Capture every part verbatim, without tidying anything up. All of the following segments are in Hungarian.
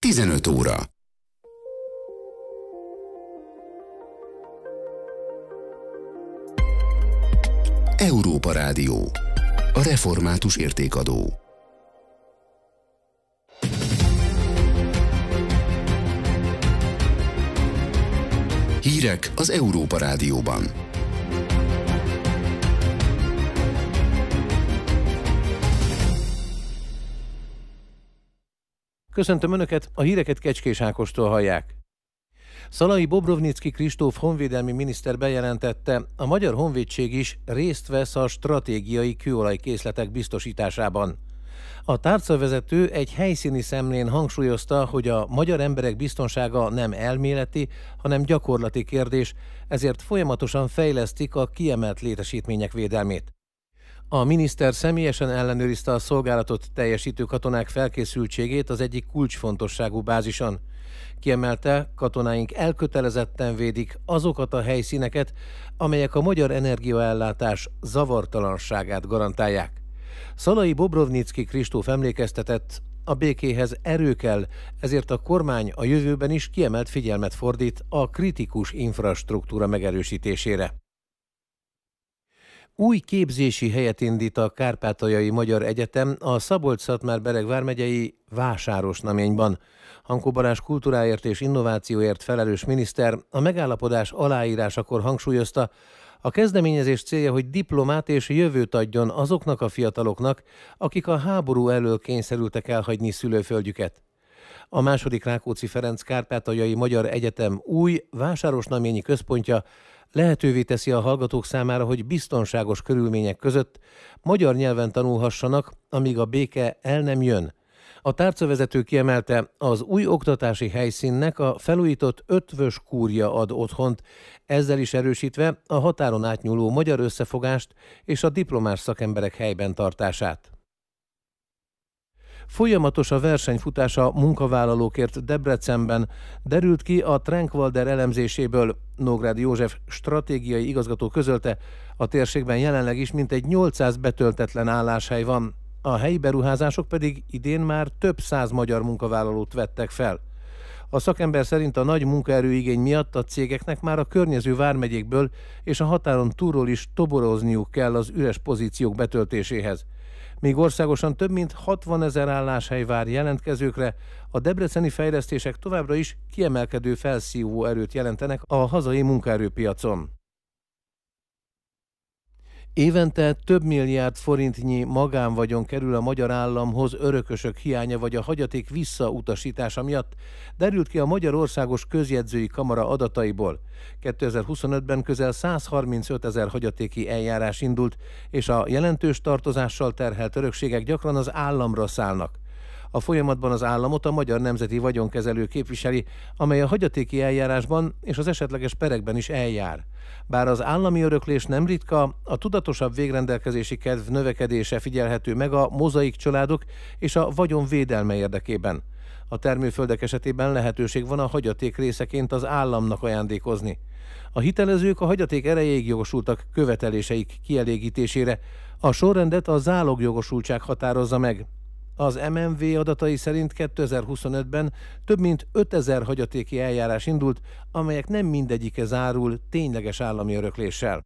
tizenöt óra. Európa Rádió. A református értékadó. Hírek az Európa Rádióban. Köszöntöm Önöket, a híreket Kecskés Ákostól hallják. Szalai Bobrovnicki Kristóf honvédelmi miniszter bejelentette, a Magyar Honvédség is részt vesz a stratégiai kőolajkészletek biztosításában. A tárcavezető egy helyszíni szemlén hangsúlyozta, hogy a magyar emberek biztonsága nem elméleti, hanem gyakorlati kérdés, ezért folyamatosan fejlesztik a kiemelt létesítmények védelmét. A miniszter személyesen ellenőrizte a szolgálatot teljesítő katonák felkészültségét az egyik kulcsfontosságú bázison. Kiemelte, katonáink elkötelezetten védik azokat a helyszíneket, amelyek a magyar energiaellátás zavartalanságát garantálják. Szalai Bobrovnicki Kristóf emlékeztetett, a békéhez erő kell, ezért a kormány a jövőben is kiemelt figyelmet fordít a kritikus infrastruktúra megerősítésére. Új képzési helyet indít a Kárpátaljai Magyar Egyetem a Szabolcs-Szatmár-Bereg vármegyei Vásárosnaményban. Hankó Balázs kultúráért és innovációért felelős miniszter a megállapodás aláírásakor hangsúlyozta, a kezdeményezés célja, hogy diplomát és jövőt adjon azoknak a fiataloknak, akik a háború elől kényszerültek elhagyni szülőföldjüket. A második Rákóczi Ferenc Kárpátaljai Magyar Egyetem új vásárosnaményi központja lehetővé teszi a hallgatók számára, hogy biztonságos körülmények között magyar nyelven tanulhassanak, amíg a béke el nem jön. A tárcavezető kiemelte, az új oktatási helyszínnek a felújított Ötvös kúria ad otthont, ezzel is erősítve a határon átnyúló magyar összefogást és a diplomás szakemberek helyben tartását. Folyamatos a versenyfutás a munkavállalókért Debrecenben, derült ki a Trankwalder elemzéséből. Nógrádi József stratégiai igazgató közölte, a térségben jelenleg is mintegy nyolcszáz betöltetlen álláshely van, a helyi beruházások pedig idén már több száz magyar munkavállalót vettek fel. A szakember szerint a nagy munkaerőigény miatt a cégeknek már a környező vármegyékből és a határon túlról is toborozniuk kell az üres pozíciók betöltéséhez. Míg országosan több mint hatvanezer álláshely vár jelentkezőkre, a debreceni fejlesztések továbbra is kiemelkedő felszívó erőt jelentenek a hazai munkaerőpiacon. Évente több milliárd forintnyi magánvagyon kerül a magyar államhoz örökösök hiánya vagy a hagyaték visszautasítása miatt, derült ki a Magyar Országos Közjegyzői Kamara adataiból. kétezer-huszonötben közel százharmincöt ezer hagyatéki eljárás indult, és a jelentős tartozással terhelt örökségek gyakran az államra szállnak. A folyamatban az államot a Magyar Nemzeti Vagyonkezelő képviseli, amely a hagyatéki eljárásban és az esetleges perekben is eljár. Bár az állami öröklés nem ritka, a tudatosabb végrendelkezési kedv növekedése figyelhető meg a mozaik családok és a vagyon védelme érdekében. A termőföldek esetében lehetőség van a hagyaték részeként az államnak ajándékozni. A hitelezők a hagyaték erejéig jogosultak követeléseik kielégítésére, a sorrendet a zálogjogosultság határozza meg. Az em en vé adatai szerint kétezer-huszonötben több mint ötezer hagyatéki eljárás indult, amelyek nem mindegyike zárul tényleges állami örökléssel.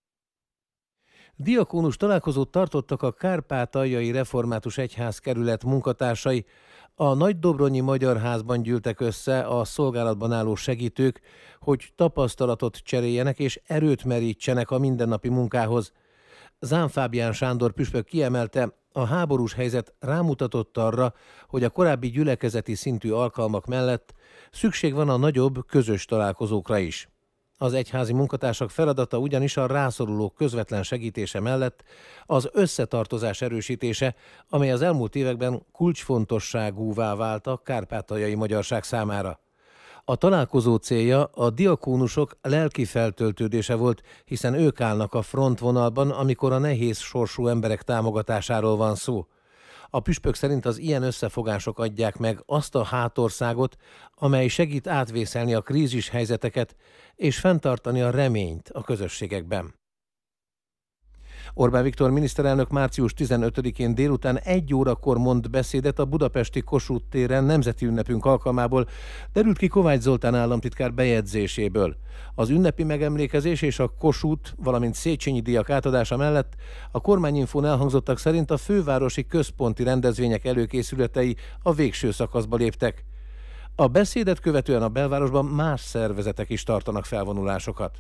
Diakónus találkozót tartottak a Kárpátaljai Református Egyházkerület munkatársai. A Nagydobronyi Magyar Házban gyűltek össze a szolgálatban álló segítők, hogy tapasztalatot cseréljenek és erőt merítsenek a mindennapi munkához. Zán Fábián Sándor püspök kiemelte, a háborús helyzet rámutatott arra, hogy a korábbi gyülekezeti szintű alkalmak mellett szükség van a nagyobb, közös találkozókra is. Az egyházi munkatársak feladata ugyanis a rászorulók közvetlen segítése mellett az összetartozás erősítése, amely az elmúlt években kulcsfontosságúvá vált a kárpátaljai magyarság számára. A találkozó célja a diakónusok lelki feltöltődése volt, hiszen ők állnak a frontvonalban, amikor a nehéz sorsú emberek támogatásáról van szó. A püspök szerint az ilyen összefogások adják meg azt a hátországot, amely segít átvészelni a krízis helyzeteket és fenntartani a reményt a közösségekben. Orbán Viktor miniszterelnök március tizenötödikén délután egy órakor mond beszédet a budapesti Kossuth téren nemzeti ünnepünk alkalmából, derült ki Kovács Zoltán államtitkár bejegyzéséből. Az ünnepi megemlékezés és a Kossuth, valamint Széchenyi díjak átadása mellett a kormányinfón elhangzottak szerint a fővárosi központi rendezvények előkészületei a végső szakaszba léptek. A beszédet követően a belvárosban más szervezetek is tartanak felvonulásokat.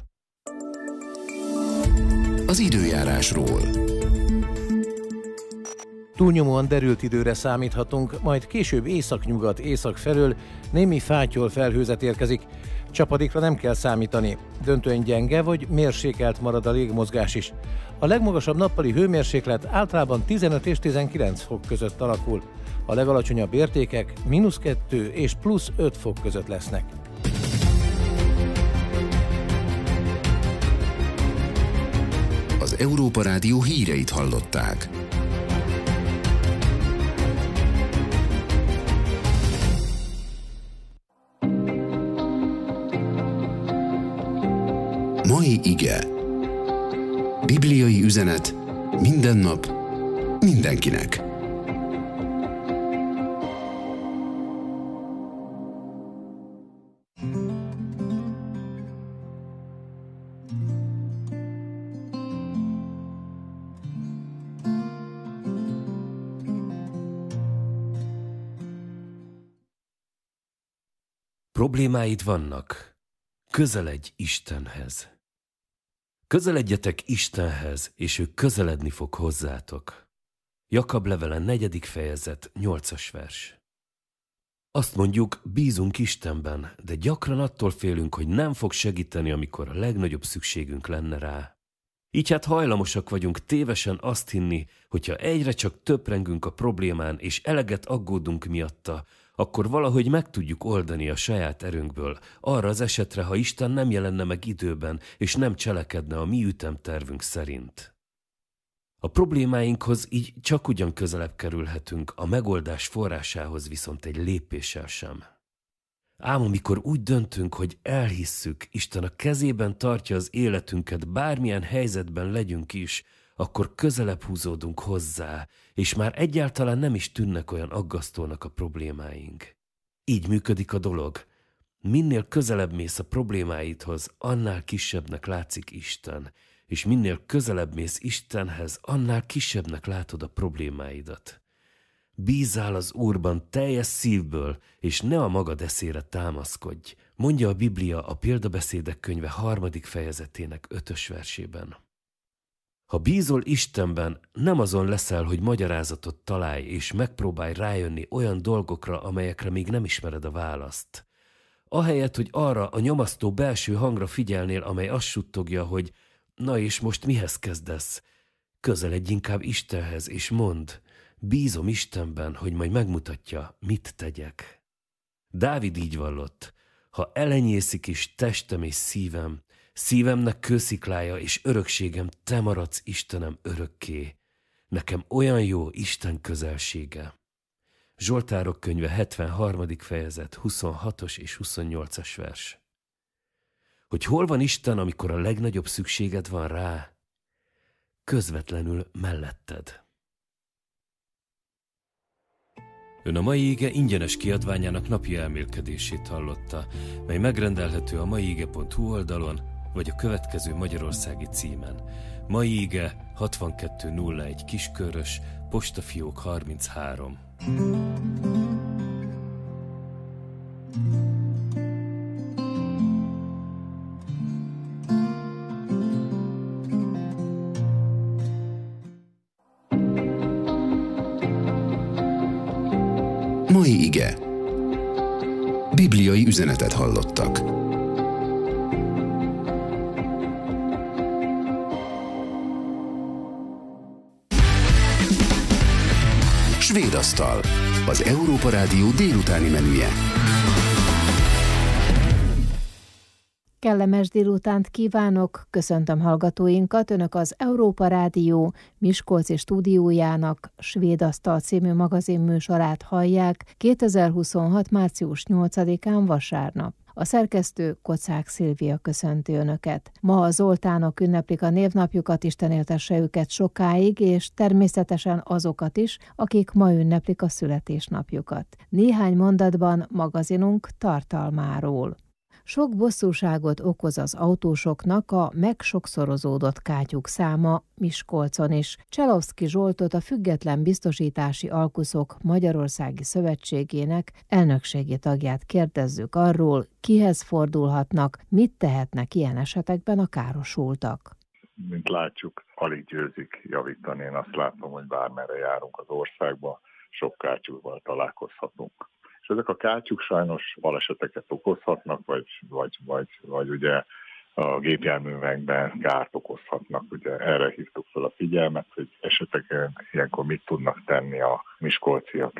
Az időjárásról. Túlnyomóan derült időre számíthatunk, majd később északnyugat észak felől némi fátyol felhőzet érkezik. Csapadékra nem kell számítani. Döntően gyenge vagy mérsékelt marad a légmozgás is. A legmagasabb nappali hőmérséklet általában tizenöt és tizenkilenc fok között alakul. A legalacsonyabb értékek mínusz kettő és plusz öt fok között lesznek. Az Európa Rádió híreit hallották. Mai ige. Bibliai üzenet minden nap, mindenkinek. Problémáid vannak? Közeledj Istenhez. Közeledjetek Istenhez, és ő közeledni fog hozzátok. Jakab levele negyedik fejezet, nyolcas vers. Azt mondjuk, bízunk Istenben, de gyakran attól félünk, hogy nem fog segíteni, amikor a legnagyobb szükségünk lenne rá. Így hát hajlamosak vagyunk tévesen azt hinni, hogyha egyre csak töprengünk a problémán, és eleget aggódunk miatta, akkor valahogy meg tudjuk oldani a saját erőnkből, arra az esetre, ha Isten nem jelenne meg időben, és nem cselekedne a mi ütemtervünk szerint. A problémáinkhoz így csak ugyan közelebb kerülhetünk, a megoldás forrásához viszont egy lépéssel sem. Ám amikor úgy döntünk, hogy elhisszük, Isten a kezében tartja az életünket, bármilyen helyzetben legyünk is, akkor közelebb húzódunk hozzá, és már egyáltalán nem is tűnnek olyan aggasztónak a problémáink. Így működik a dolog. Minél közelebb mész a problémáidhoz, annál kisebbnek látszik Isten, és minél közelebb mész Istenhez, annál kisebbnek látod a problémáidat. Bízzál az Úrban teljes szívből, és ne a magad eszére támaszkodj, mondja a Biblia a Példabeszédek könyve harmadik fejezetének ötös versében. Ha bízol Istenben, nem azon leszel, hogy magyarázatot találj, és megpróbálj rájönni olyan dolgokra, amelyekre még nem ismered a választ. Ahelyett, hogy arra a nyomasztó belső hangra figyelnél, amely azt suttogja, hogy na és most mihez kezdesz? Közeledj inkább Istenhez, és mondd, bízom Istenben, hogy majd megmutatja, mit tegyek. Dávid így vallott, ha elenyészik is testem és szívem, szívemnek kősziklája és örökségem, te maradsz, Istenem, örökké. Nekem olyan jó Isten közelsége. Zsoltárok könyve hetvenharmadik fejezet, huszonhatos és huszonnyolcas vers. Hogy hol van Isten, amikor a legnagyobb szükséged van rá? Közvetlenül melletted. Ön a mai ige ingyenes kiadványának napi elmélkedését hallotta, mely megrendelhető a maiige pont hu oldalon, vagy a következő magyarországi címen. Mai ige hatvankettő nulla egy Kiskörös, postafiók harminchárom. Mai ige. Bibliai üzenetet hallottak. Svédasztal. Az Európa Rádió délutáni menüje. Kellemes délutánt kívánok, köszöntöm hallgatóinkat, Önök az Európa Rádió Miskolci stúdiójának Svédasztal című magazinműsorát hallják kétezer-huszonhat. március nyolcadikán vasárnap. A szerkesztő Kocák Szilvia köszönti Önöket. Ma a zoltánok ünneplik a névnapjukat, Isten éltesse őket sokáig, és természetesen azokat is, akik ma ünneplik a születésnapjukat. Néhány mondatban magazinunk tartalmáról. Sok bosszúságot okoz az autósoknak a megsokszorozódott kátyúk száma Miskolcon is. Cselovszky Zsoltot, a Független Biztosítási Alkuszok Magyarországi Szövetségének elnökségi tagját kérdezzük arról, kihez fordulhatnak, mit tehetnek ilyen esetekben a károsultak. Mint látjuk, alig győzik javítani. Én azt látom, hogy bármerre járunk az országba, sok kátyúval találkozhatunk. És ezek a kátyúk sajnos baleseteket okozhatnak, vagy, vagy, vagy, vagy ugye a gépjárművekben kárt okozhatnak. Ugye erre hívtuk fel a figyelmet, hogy eseteken ilyenkor mit tudnak tenni a miskolciak.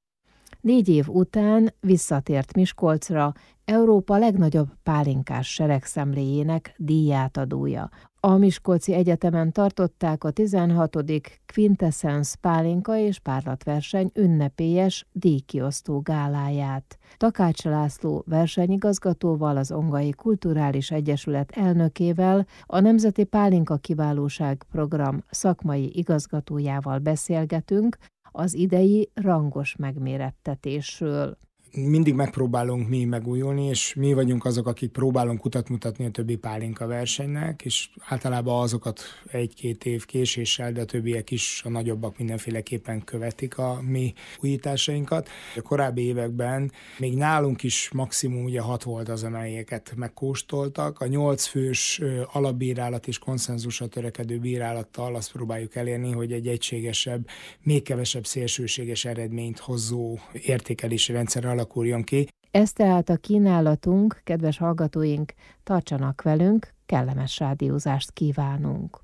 Négy év után visszatért Miskolcra Európa legnagyobb pálinkás seregszemléjének díjátadója. A Miskolci Egyetemen tartották a tizenhatodik Quintessence pálinka és párlatverseny ünnepélyes díjkiosztó gáláját. Takács László versenyigazgatóval, az Ongai Kulturális Egyesület elnökével, a Nemzeti Pálinka Kiválóság Program szakmai igazgatójával beszélgetünk az idei rangos megmérettetésről. Mindig megpróbálunk mi megújulni, és mi vagyunk azok, akik próbálunk utat mutatni a többi pálinka versenynek, és általában azokat egy-két év késéssel, de a többiek is, a nagyobbak mindenféleképpen követik a mi újításainkat. A korábbi években még nálunk is maximum ugye hat volt az, amelyeket megkóstoltak. A nyolc fős alapbírálat és konszenzusra törekedő bírálattal azt próbáljuk elérni, hogy egy egységesebb, még kevesebb szélsőséges eredményt hozó értékelési rendszer alakuljon ki. Ez tehát a kínálatunk, kedves hallgatóink, tartsanak velünk, kellemes rádiózást kívánunk!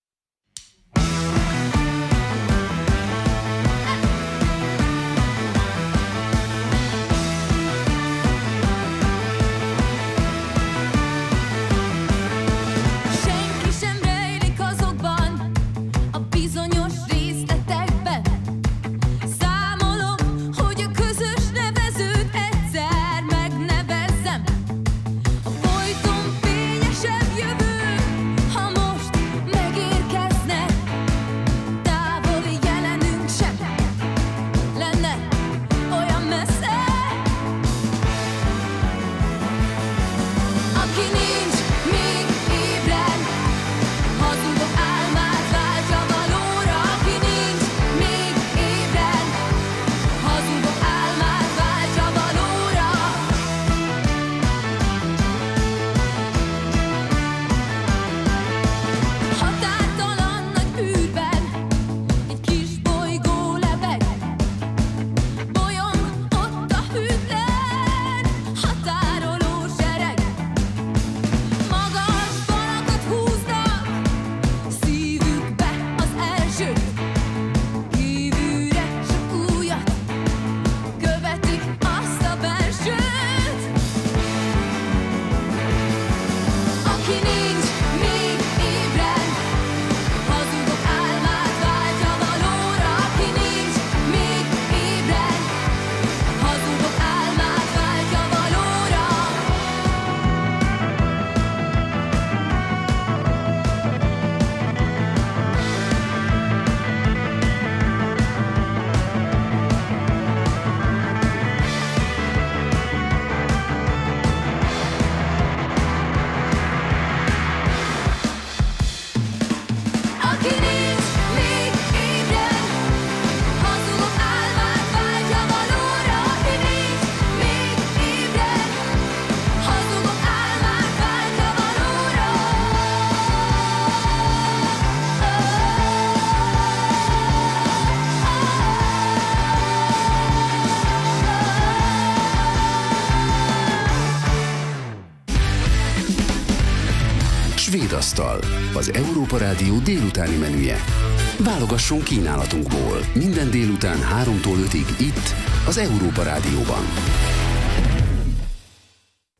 Svédasztal, az Európa Rádió délutáni menüje. Válogassunk kínálatunkból. Minden délután háromtól ötig itt, az Európa Rádióban.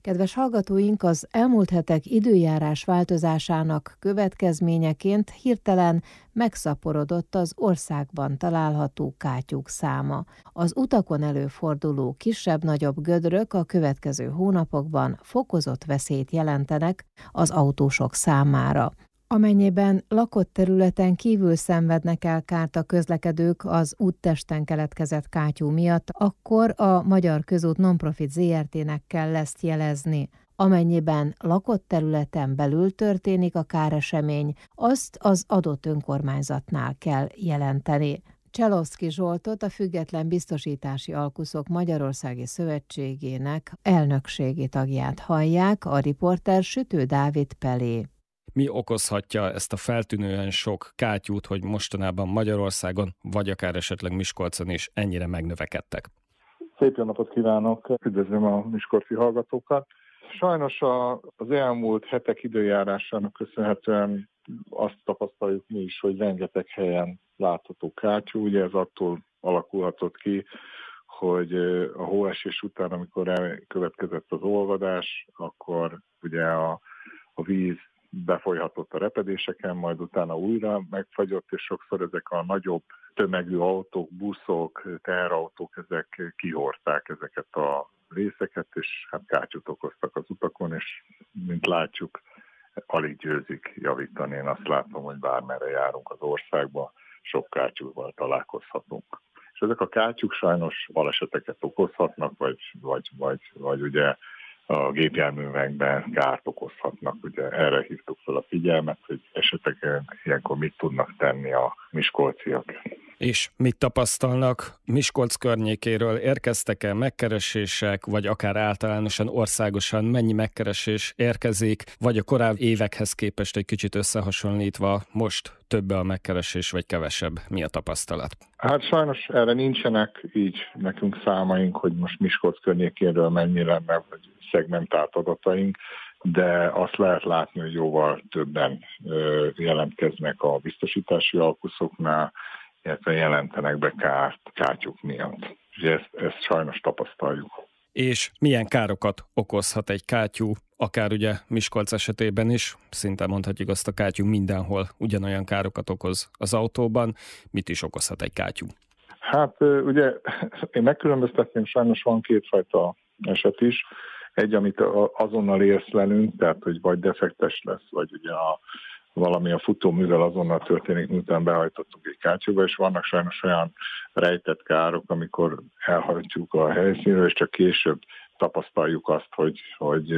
Kedves hallgatóink, az elmúlt hetek időjárás változásának következményeként hirtelen megszaporodott az országban található kátyúk száma. Az utakon előforduló kisebb-nagyobb gödrök a következő hónapokban fokozott veszélyt jelentenek az autósok számára. Amennyiben lakott területen kívül szenvednek el kárt a közlekedők az úttesten keletkezett kátyú miatt, akkor a Magyar Közút Nonprofit zé er té-nek kell ezt jelezni. Amennyiben lakott területen belül történik a káresemény, azt az adott önkormányzatnál kell jelenteni. Cselovszky Zsoltot, a Független Biztosítási Alkuszok Magyarországi Szövetségének elnökségi tagját hallják, a riporter Sütő Dávid Pelé. Mi okozhatja ezt a feltűnően sok kátyút, hogy mostanában Magyarországon, vagy akár esetleg Miskolcon is ennyire megnövekedtek? Szép jó napot kívánok! Üdvözlöm a miskolci hallgatókat! Sajnos a, az elmúlt hetek időjárásának köszönhetően azt tapasztaljuk mi is, hogy rengeteg helyen látható kátyú. Ugye ez attól alakulhatott ki, hogy a hóesés után, amikor elkövetkezett az olvadás, akkor ugye a, a víz befolyhatott a repedéseken, majd utána újra megfagyott, és sokszor ezek a nagyobb tömegű autók, buszok, teherautók, ezek kihordták ezeket a részeket, és hát kátyút okoztak az utakon, és mint látjuk, alig győzik javítani. Én azt látom, hogy bármerre járunk az országba, sok kátyúval találkozhatunk. És ezek a kátyúk sajnos baleseteket okozhatnak, vagy, vagy, vagy, vagy ugye a gépjárművekben kárt okozhatnak. Ugye erre hívtuk fel a figyelmet, hogy esetleg ilyenkor mit tudnak tenni a miskolciak. És mit tapasztalnak? Miskolc környékéről érkeztek-e megkeresések, vagy akár általánosan országosan mennyi megkeresés érkezik, vagy a korábbi évekhez képest egy kicsit összehasonlítva most több a megkeresés, vagy kevesebb? Mi a tapasztalat? Hát sajnos erre nincsenek így nekünk számaink, hogy most Miskolc környékéről mennyi lenne, vagy szegmentált adataink, de azt lehet látni, hogy jóval többen ö, jelentkeznek a biztosítási alkuszoknál, illetve jelentenek be kárt kátyúk miatt. Ugye ezt, ezt sajnos tapasztaljuk. És milyen károkat okozhat egy kátyú, akár ugye Miskolc esetében is, szinte mondhatjuk azt, a kátyú mindenhol ugyanolyan károkat okoz az autóban. Mit is okozhat egy kátyú? Hát ugye én megkülönböztetném, sajnos van kétfajta eset is. Egy, amit azonnal észlelünk, tehát hogy vagy defektes lesz, vagy ugye a valami a futóművel azonnal történik, miután behajtottuk egy kátyúba, és vannak sajnos olyan rejtett károk, amikor elhajtjuk a helyszínről, és csak később tapasztaljuk azt, hogy, hogy,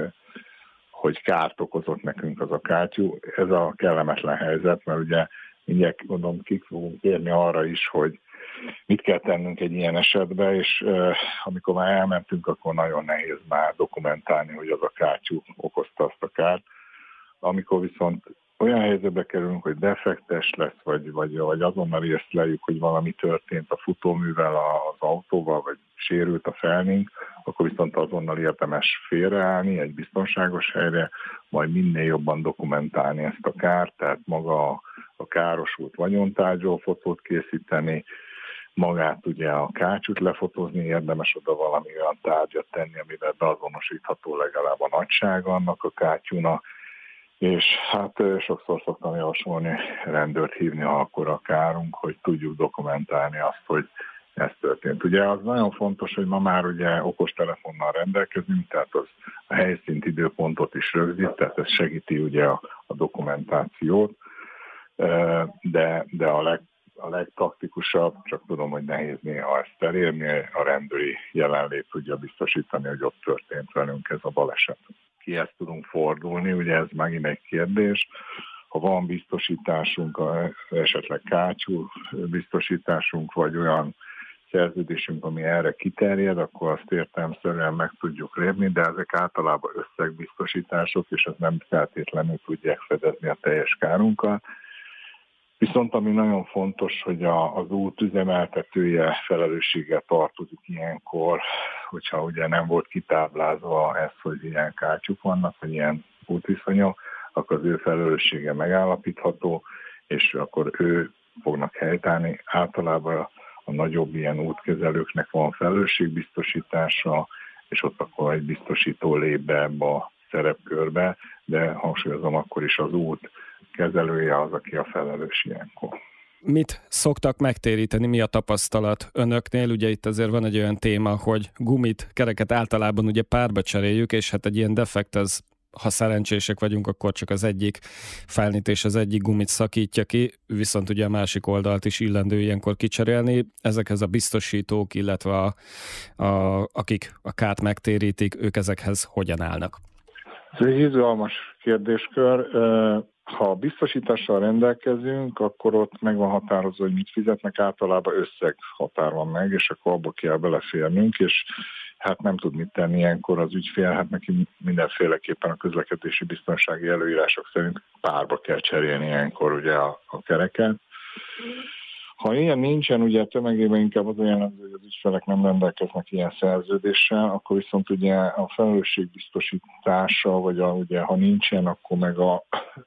hogy kárt okozott nekünk az a kátyú. Ez a kellemetlen helyzet, mert ugye mindjárt gondolom ki fogunk érni arra is, hogy mit kell tennünk egy ilyen esetben, és uh, amikor már elmentünk, akkor nagyon nehéz már dokumentálni, hogy az a kátyú okozta azt a kárt. Amikor viszont olyan helyzetbe kerülünk, hogy defektes lesz, vagy, vagy, vagy azonnal észleljük, hogy valami történt a futóművel, az autóval, vagy sérült a felnénk, akkor viszont azonnal érdemes félreállni egy biztonságos helyre, majd minél jobban dokumentálni ezt a kárt, tehát maga a, a károsult vagyontárgyról fotót készíteni, magát ugye a kátyút lefotózni, érdemes oda valami olyan tárgyat tenni, amivel beazonosítható legalább a nagysága annak a kátyúnak, és hát sokszor szoktam javasolni rendőrt hívni, ha akkor a kárunk, hogy tudjuk dokumentálni azt, hogy ez történt. Ugye az nagyon fontos, hogy ma már ugye okostelefonnal rendelkezünk, tehát az a helyszínt, időpontot is rögzít, tehát ez segíti ugye a, a dokumentációt, de, de a, leg, a legpraktikusabb, csak tudom, hogy nehéz néha ezt elérni, a rendőri jelenlét tudja biztosítani, hogy ott történt velünk ez a baleset. Kihez tudunk fordulni, ugye ez megint egy kérdés. Ha van biztosításunk, esetleg kátyú biztosításunk, vagy olyan szerződésünk, ami erre kiterjed, akkor azt értelemszerűen meg tudjuk lépni, de ezek általában összegbiztosítások, és ez nem feltétlenül tudják fedezni a teljes kárunkat. Viszont ami nagyon fontos, hogy a, az út üzemeltetője felelősséggel tartozik ilyenkor, hogyha ugye nem volt kitáblázva ez, hogy ilyen kátyúk vannak, vagy ilyen útviszonyok, akkor az ő felelőssége megállapítható, és akkor ő fognak helytállni. Általában a nagyobb ilyen útkezelőknek van felelősségbiztosítása, és ott akkor egy biztosító lép be ebbe a szerepkörbe, de hangsúlyozom, akkor is az út kezelője az, aki a felelős ilyenkor. Mit szoktak megtéríteni, mi a tapasztalat önöknél? Ugye itt azért van egy olyan téma, hogy gumit, kereket általában ugye párba cseréljük, és hát egy ilyen defekt, az, ha szerencsések vagyunk, akkor csak az egyik felnit és az egyik gumit szakítja ki, viszont ugye a másik oldalt is illendő ilyenkor kicserélni. Ezekhez a biztosítók, illetve a, a, akik a kárt megtérítik, ők ezekhez hogyan állnak? Ez egy izgalmas kérdéskör. Ha biztosítással rendelkezünk, akkor ott meg van határozva, hogy mit fizetnek, általában összeghatár van meg, és akkor abba kell beleférnünk, és hát nem tud mit tenni ilyenkor az ügyfél, hát neki mindenféleképpen a közlekedési biztonsági előírások szerint párba kell cserélni ilyenkor ugye a, a kereket. Ha ilyen nincsen, ugye tömegében inkább az olyan, hogy az ügyfelek nem rendelkeznek ilyen szerződéssel, akkor viszont ugye a felelősségbiztosítása, vagy a, ugye, ha nincsen, akkor meg a,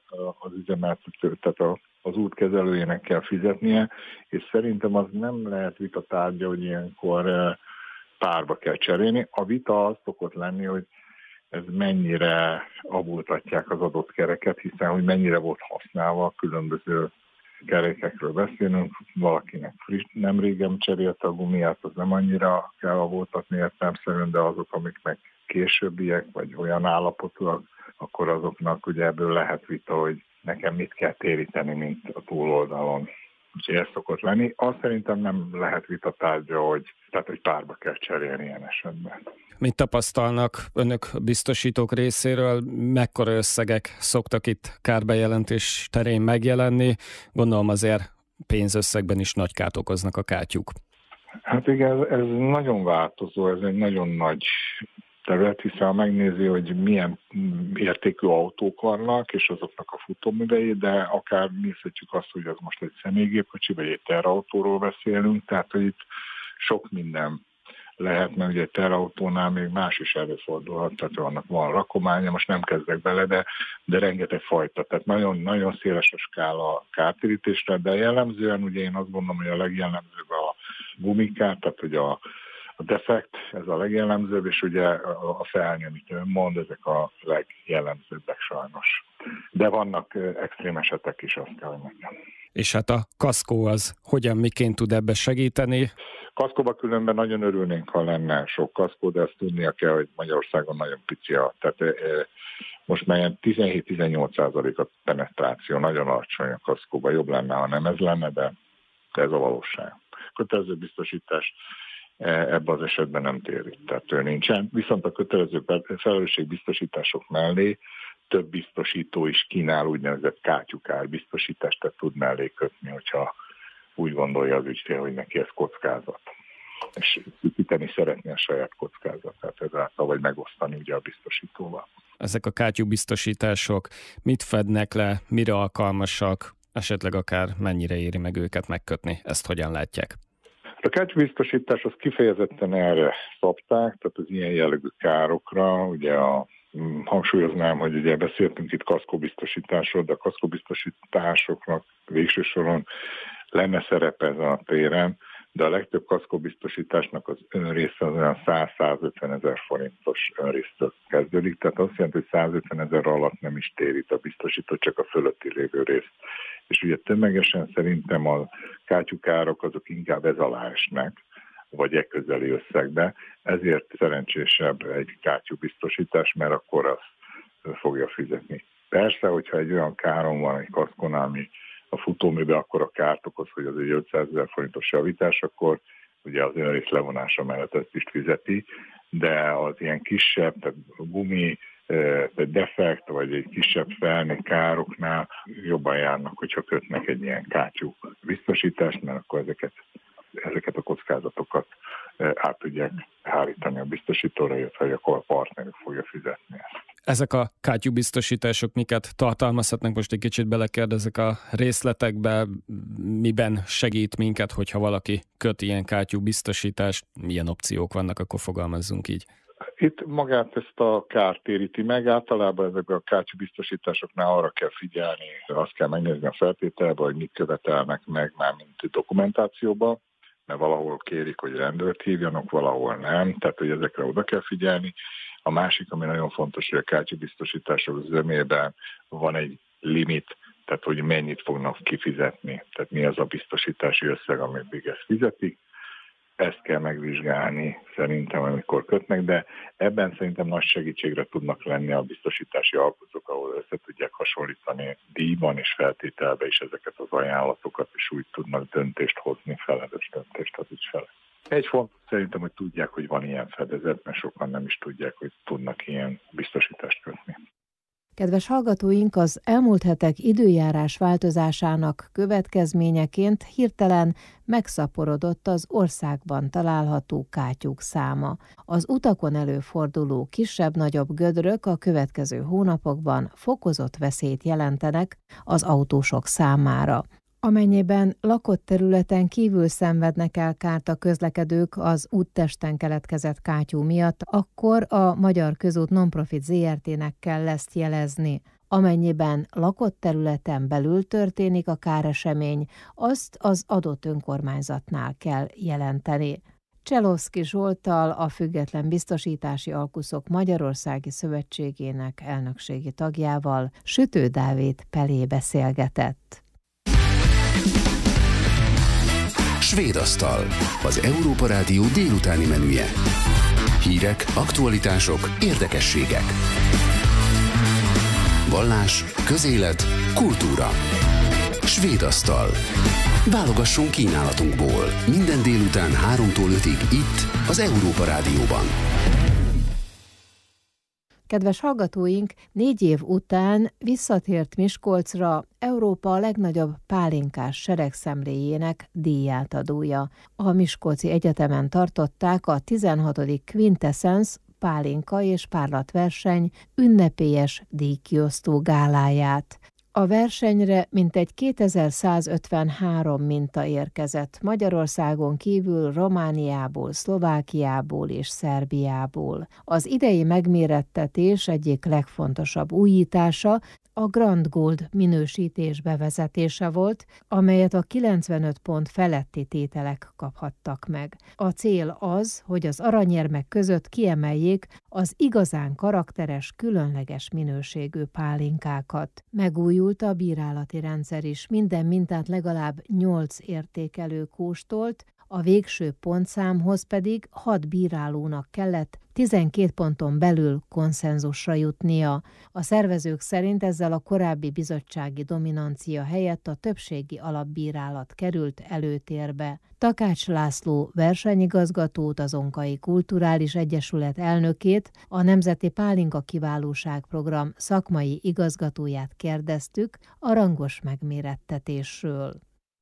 az üzemeltető, tehát a, az útkezelőjének kell fizetnie, és szerintem az nem lehet vita tárgya, hogy ilyenkor párba kell cserélni. A vita az szokott lenni, hogy ez mennyire avultatják az adott kereket, hiszen hogy mennyire volt használva a különböző kerékekről beszélünk, valakinek friss, nem régen cserélte a gumiát, az nem annyira kell avultatni értelemszerűen, de azok, amik meg későbbiek, vagy olyan állapotúak, akkor azoknak ugye ebből lehet vita, hogy nekem mit kell téríteni, mint a túloldalon. Úgyhogy ez szokott lenni. Azt szerintem nem lehet vita tárgya, hogy, tehát, hogy párba kell cserélni ilyen esetben. Mit tapasztalnak önök biztosítók részéről? Mekkora összegek szoktak itt kárbejelentés terén megjelenni? Gondolom azért pénzösszegben is nagy kárt okoznak a kátyúk. Hát igen, ez, ez nagyon változó, ez egy nagyon nagy terület, hiszen ha megnézi, hogy milyen értékű autók vannak, és azoknak a futóművei, de akár nézhetjük azt, hogy az most egy személygépkocsi, vagy egy terautóról beszélünk, tehát hogy itt sok minden lehet, mert ugye egy terautónál még más is előfordulhat, tehát vannak, van rakománya, most nem kezdek bele, de, de rengeteg fajta, tehát nagyon, nagyon széles a skála a kártérítésre, de jellemzően ugye én azt gondolom, hogy a legjellemzőbb a gumikár, tehát hogy a A defekt, ez a legjellemzőbb, és ugye a felni, amit ön mond, ezek a legjellemzőbbek sajnos. De vannak extrém esetek is, azt kell, hogy mondjam. És hát a kaszkó az hogyan, miként tud ebbe segíteni? Kaszkóba különben nagyon örülnénk, ha lenne sok kaszkó, de ezt tudnia kell, hogy Magyarországon nagyon pici a, tehát most már tizenhét-tizennyolc százalék a penetráció, nagyon alacsony a kaszkóba, jobb lenne, ha nem ez lenne, de ez a valóság. Kötelező biztosítás ebben az esetben nem téríthető nincsen. Viszont a kötelező felelősségbiztosítások mellé több biztosító is kínál úgynevezett kátyukár biztosítást, tehát tud mellé kötni, hogyha úgy gondolja az ügyfél, hogy neki ez kockázat. És szűkíteni szeretné a saját kockázatát ezáltal, vagy megosztani ugye a biztosítóval. Ezek a kátyúbiztosítások mit fednek le, mire alkalmasak, esetleg akár mennyire éri meg őket megkötni, ezt hogyan látják? A kátyúbiztosítás az kifejezetten erre szabták, tehát az ilyen jellegű károkra, ugye a, hangsúlyoznám, hogy ugye beszéltünk itt kaszkóbiztosításról, de a kaszkóbiztosításoknak végső soron lenne szerepe ezen a téren, de a legtöbb kaszkóbiztosításnak az önrésze az olyan száz-százötven ezer forintos önrésztől kezdődik, tehát azt jelenti, hogy százötven ezer alatt nem is térít a biztosító, csak a fölötti lévő részt. És ugye tömegesen szerintem a kátyukárok azok inkább ez alá esnek, vagy e közeli összegbe, ezért szerencsésebb egy kátyúbiztosítás, mert akkor azt fogja fizetni. Persze, hogyha egy olyan káron van egy kaszkon, ami a futóműbe akkor a kárt okoz, hogy az egy ötszázezer forintos javítás, akkor ugye az önrész levonása mellett ezt is fizeti, de az ilyen kisebb, tehát gumi, egy defekt, vagy egy kisebb felni károknál jobban járnak, hogyha kötnek egy ilyen kátyú biztosítást, mert akkor ezeket, ezeket a kockázatokat át tudják hárítani a biztosítóra, illetve akkor a partnerük fogja fizetni ezt. Ezek a kátyúbiztosítások miket tartalmazhatnak? Most egy kicsit belekérdezek a részletekbe, miben segít minket, hogyha valaki köt ilyen kátyúbiztosítást, milyen opciók vannak, akkor fogalmazzunk így. Itt magát ezt a kárt téríti meg, általában ezekben a kátyúbiztosításoknál arra kell figyelni, azt kell megnézni a feltételben, hogy mit követelnek meg már mint dokumentációban, mert valahol kérik, hogy rendőrt hívjanak, valahol nem, tehát hogy ezekre oda kell figyelni. A másik, ami nagyon fontos, hogy a kártyabiztosítások zömében van egy limit, tehát hogy mennyit fognak kifizetni, tehát mi az a biztosítási összeg, ameddig ezt fizetik. Ezt kell megvizsgálni szerintem, amikor kötnek, de ebben szerintem nagy segítségre tudnak lenni a biztosítási alkuszok, ahol össze tudják hasonlítani díjban és feltételbe is ezeket az ajánlatokat, és úgy tudnak döntést hozni, felelős döntést az ügyfele. Egy fontos szerintem, hogy tudják, hogy van ilyen fedezet, mert sokan nem is tudják, hogy tudnak ilyen biztosítást kötni. Kedves hallgatóink, az elmúlt hetek időjárás változásának következményeként hirtelen megszaporodott az országban található kátyúk száma. Az utakon előforduló kisebb-nagyobb gödrök a következő hónapokban fokozott veszélyt jelentenek az autósok számára. Amennyiben lakott területen kívül szenvednek el kárt a közlekedők az úttesten keletkezett kátyú miatt, akkor a Magyar Közút Nonprofit zé er té-nek kell ezt jelezni. Amennyiben lakott területen belül történik a káresemény, azt az adott önkormányzatnál kell jelenteni. Cselovszky Zsolttal, a Független Biztosítási Alkuszok Magyarországi Szövetségének elnökségi tagjával Sütő Dávid Pelé beszélgetett. Svédasztal, az Európa Rádió délutáni menüje. Hírek, aktualitások, érdekességek. Vallás, közélet, kultúra. Svédasztal. Válogassunk kínálatunkból. Minden délután háromtól ötig itt, az Európa Rádióban. Kedves hallgatóink, négy év után visszatért Miskolcra Európa legnagyobb pálinkás seregszemléjének díjátadója. A Miskolci Egyetemen tartották a tizenhatodik Quintessence pálinka és párlatverseny ünnepélyes díjkiosztó gáláját. A versenyre mintegy kétezer-százötvenhárom minta érkezett Magyarországon kívül Romániából, Szlovákiából és Szerbiából. Az idei megmérettetés egyik legfontosabb újítása a Grand Gold minősítés bevezetése volt, amelyet a kilencvenöt pont feletti tételek kaphattak meg. A cél az, hogy az aranyérmek között kiemeljék az igazán karakteres, különleges minőségű pálinkákat. Megújult a bírálati rendszer is, minden mintát legalább nyolc értékelő kóstolt, a végső pontszámhoz pedig hat bírálónak kellett tizenkét ponton belül konszenzusra jutnia. A szervezők szerint ezzel a korábbi bizottsági dominancia helyett a többségi alapbírálat került előtérbe. Takács László versenyigazgatót, az Onkai Kulturális Egyesület elnökét, a Nemzeti Pálinka Kiválóság Program szakmai igazgatóját kérdeztük a rangos megmérettetésről.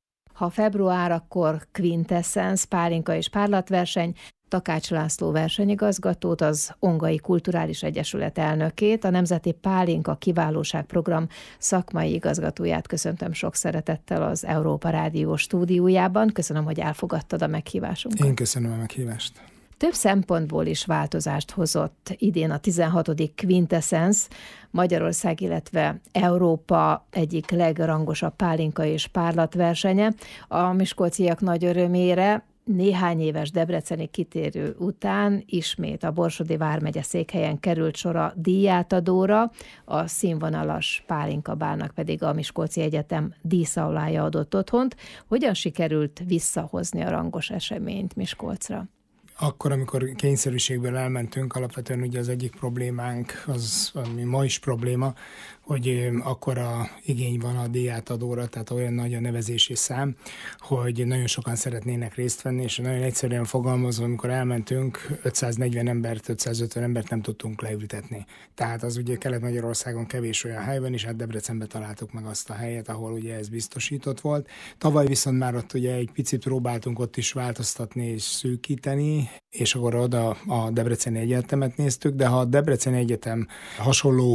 Ha február, akkor Quintessence pálinka és párlatverseny, Takács László versenyigazgatót, az Ongai Kulturális Egyesület elnökét, a Nemzeti Pálinka Kiválóság Program szakmai igazgatóját köszöntöm sok szeretettel az Európa Rádió stúdiójában. Köszönöm, hogy elfogadtad a meghívásunkat. Én köszönöm a meghívást. Több szempontból is változást hozott idén a tizenhatodik Quintessence, Magyarország, illetve Európa egyik legrangosabb pálinka és párlatversenye. A miskolciak nagy örömére néhány éves debreceni kitérő után ismét a Borsodi vármegye székhelyen került sor a díjátadóra, a színvonalas pálinkabálnak pedig a Miskolci Egyetem díszaulája adott otthont. Hogyan sikerült visszahozni a rangos eseményt Miskolcra? Akkor, amikor kényszerűségből elmentünk, alapvetően ugye az egyik problémánk, az, ami ma is probléma, hogy akkora igény van a díjátadóra, tehát olyan nagy a nevezési szám, hogy nagyon sokan szeretnének részt venni, és nagyon egyszerűen fogalmazva, amikor elmentünk, ötszáznegyven embert, ötszázötven embert nem tudtunk leültetni. Tehát az ugye Kelet-Magyarországon kevés olyan hely van, és hát Debrecenben találtuk meg azt a helyet, ahol ugye ez biztosított volt. Tavaly viszont már ott ugye egy picit próbáltunk ott is változtatni és szűkíteni, és akkor oda a Debreceni Egyetemet néztük, de ha a Debreceni Egyetem hasonló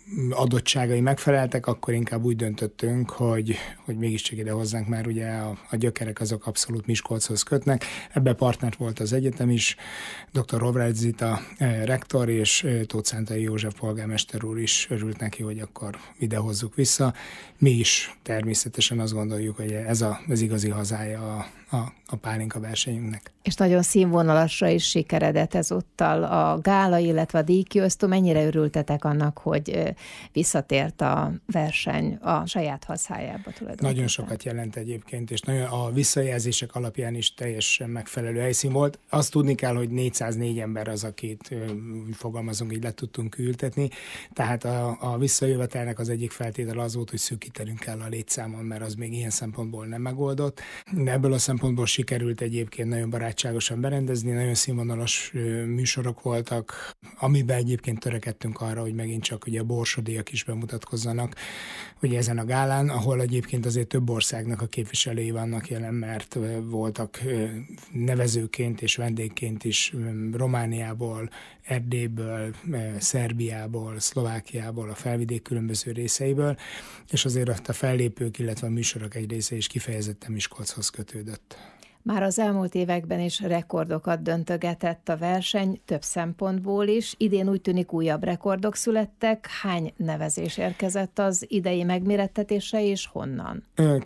adottságai megfeleltek, akkor inkább úgy döntöttünk, hogy, hogy mégiscsak ide hozzánk, mert ugye a, a gyökerek azok abszolút Miskolchoz kötnek. Ebbe partner volt az egyetem is, dr. Hovrács Zita rektor, és Tóth Szántai József polgármester úr is örült neki, hogy akkor ide hozzuk vissza. Mi is természetesen azt gondoljuk, hogy ez a, az igazi hazája a, a, a pálinka versenyünknek. És nagyon színvonalasra is sikeredett ezúttal a gála, illetve a díjkiosztó. Mennyire örültetek annak, hogy visszatért a verseny a saját hazájába tulajdonképpen? Nagyon sokat jelent egyébként, és nagyon a visszajelzések alapján is teljesen megfelelő helyszín volt. Azt tudni kell, hogy négyszáznégy ember az, akit fogalmazunk, így le tudtunk ültetni. Tehát a, a visszajövetelnek az egyik feltétel az volt, hogy szűkítenünk kell a létszámon, mert az még ilyen szempontból nem megoldott. De ebből a szempontból sikerült egyébként nagyon barátságosan berendezni, nagyon színvonalas műsorok voltak, amiben egyébként törekedtünk arra, hogy megint csak ugye a borsodiak is bemutatkozzanak, ugye ezen a gálán, ahol egyébként azért több országnak a képviselői vannak jelen, mert voltak nevezőként és vendégként is Romániából, Erdélyből, Szerbiából, Szlovákiából, a felvidék különböző részeiből, és azért a fellépők, illetve a műsorok egy része is kifejezetten Miskolchoz kötődött. Már az elmúlt években is rekordokat döntögetett a verseny, több szempontból is. Idén úgy tűnik újabb rekordok születtek. Hány nevezés érkezett az idei megmérettetésre, és honnan?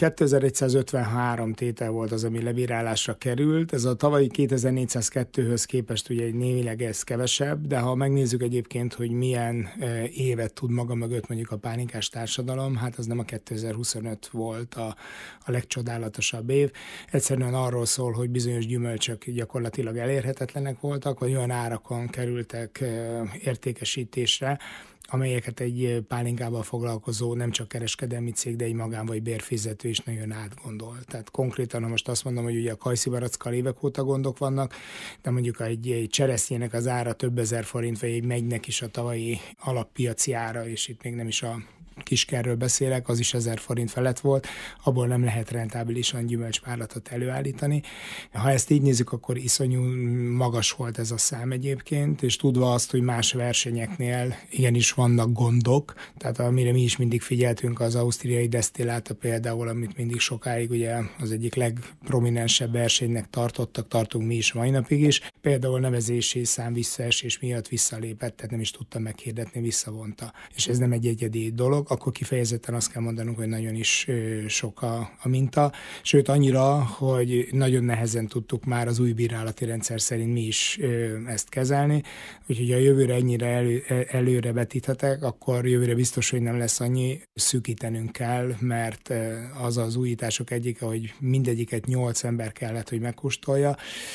kétezer-egyszázötvenhárom tétel volt az, ami lebírálásra került. Ez a tavalyi kétezer-négyszázkettőhöz képest ugye egy némileg ez kevesebb, de ha megnézzük egyébként, hogy milyen évet tud maga mögött mondjuk a pálinkás társadalom, hát az nem a kétezer-huszonöt volt a, a legcsodálatosabb év. Egyszerűen arról szól, hogy bizonyos gyümölcsök gyakorlatilag elérhetetlenek voltak, vagy olyan árakon kerültek értékesítésre, amelyeket egy pálinkával foglalkozó nem csak kereskedelmi cég, de egy magán vagy bérfizető is nagyon átgondol. Tehát konkrétan, ha most azt mondom, hogy ugye a kajszibarackkal évek óta gondok vannak, de mondjuk egy, egy cseresznyének az ára több ezer forint, vagy egy megynek is a tavalyi alappiaci ára, és itt még nem is a kiskerről beszélek, az is ezer forint felett volt, abból nem lehet rentábilisan gyümölcspárlatot előállítani. Ha ezt így nézzük, akkor iszonyú magas volt ez a szám egyébként, és tudva azt, hogy más versenyeknél igenis vannak gondok, tehát amire mi is mindig figyeltünk, az ausztriai desztilláta például, amit mindig sokáig ugye az egyik legprominensebb versenynek tartottak, tartunk mi is mai napig is. Például nevezési szám visszaesés miatt visszalépett, tehát nem is tudta meghirdetni, visszavonta. És ez nem egy egyedi dolog, akkor kifejezetten azt kell mondanunk, hogy nagyon is sok a, a minta, sőt annyira, hogy nagyon nehezen tudtuk már az új bírálati rendszer szerint mi is ezt kezelni, úgyhogy a jövőre ennyire elő, előre vetíthetek, akkor jövőre biztos, hogy nem lesz annyi, szűkítenünk kell, mert az az újítások egyike, hogy mindegyiket nyolc ember kellett, hogy megkóstolja.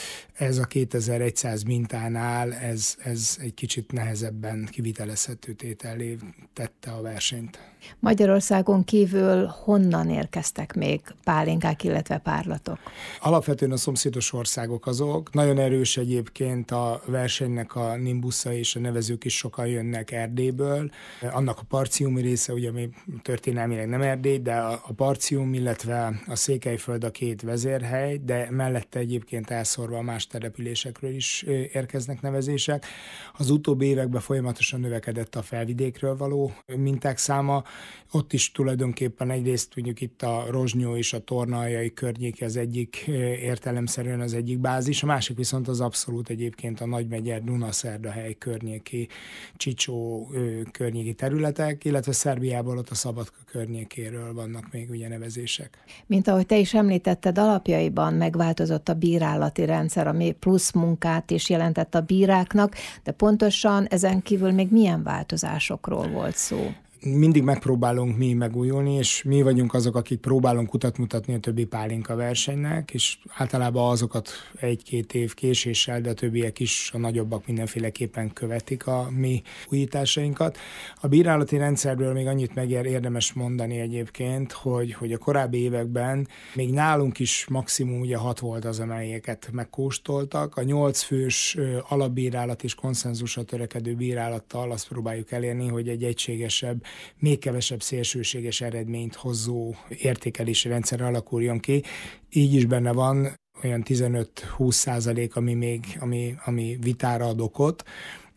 Ez a kétezer-száz mintánál ez, ez egy kicsit nehezebben kivitelezhető tétellé tette a versenyt. Magyarországon kívül honnan érkeztek még pálinkák, illetve párlatok? Alapvetően a szomszédos országok azok. Nagyon erős egyébként a versenynek a nimbusza, és a nevezők is sokan jönnek Erdélyből. Annak a Partiumi része, ugye ami történelmileg nem Erdély, de a Partium, illetve a Székelyföld a két vezérhely, de mellette egyébként elszórva a más településekről is érkeznek nevezések. Az utóbbi években folyamatosan növekedett a felvidékről való minták száma. Ott is tulajdonképpen egyrészt mondjuk itt a Rozsnyó és a Tornaaljai környéke az egyik értelemszerűen az egyik bázis, a másik viszont az abszolút egyébként a Nagymegyer, Dunaszerdahely környéki, Csicsó környéki területek, illetve Szerbiából ott a Szabadka környékéről vannak még ugye nevezések. Mint ahogy te is említetted, alapjaiban megváltozott a bírálati rendszer, ami plusz munkát is jelentett a bíráknak, de pontosan ezen kívül még milyen változásokról volt szó? Mindig megpróbálunk mi megújulni, és mi vagyunk azok, akik próbálunk utat mutatni a többi pálinka versenynek, és általában azokat egy-két év késéssel, de a többiek is, a nagyobbak mindenféleképpen követik a mi újításainkat. A bírálati rendszerről még annyit megér érdemes mondani egyébként, hogy, hogy a korábbi években még nálunk is maximum ugye hat volt az, amelyeket megkóstoltak. A nyolc fős alapbírálat és konszenzusra törekedő bírálattal azt próbáljuk elérni, hogy egy egységesebb, még kevesebb szélsőséges eredményt hozó értékelési rendszer alakuljon ki. Így is benne van olyan tizenöt-húsz százalék, ami még ami, ami vitára ad okot,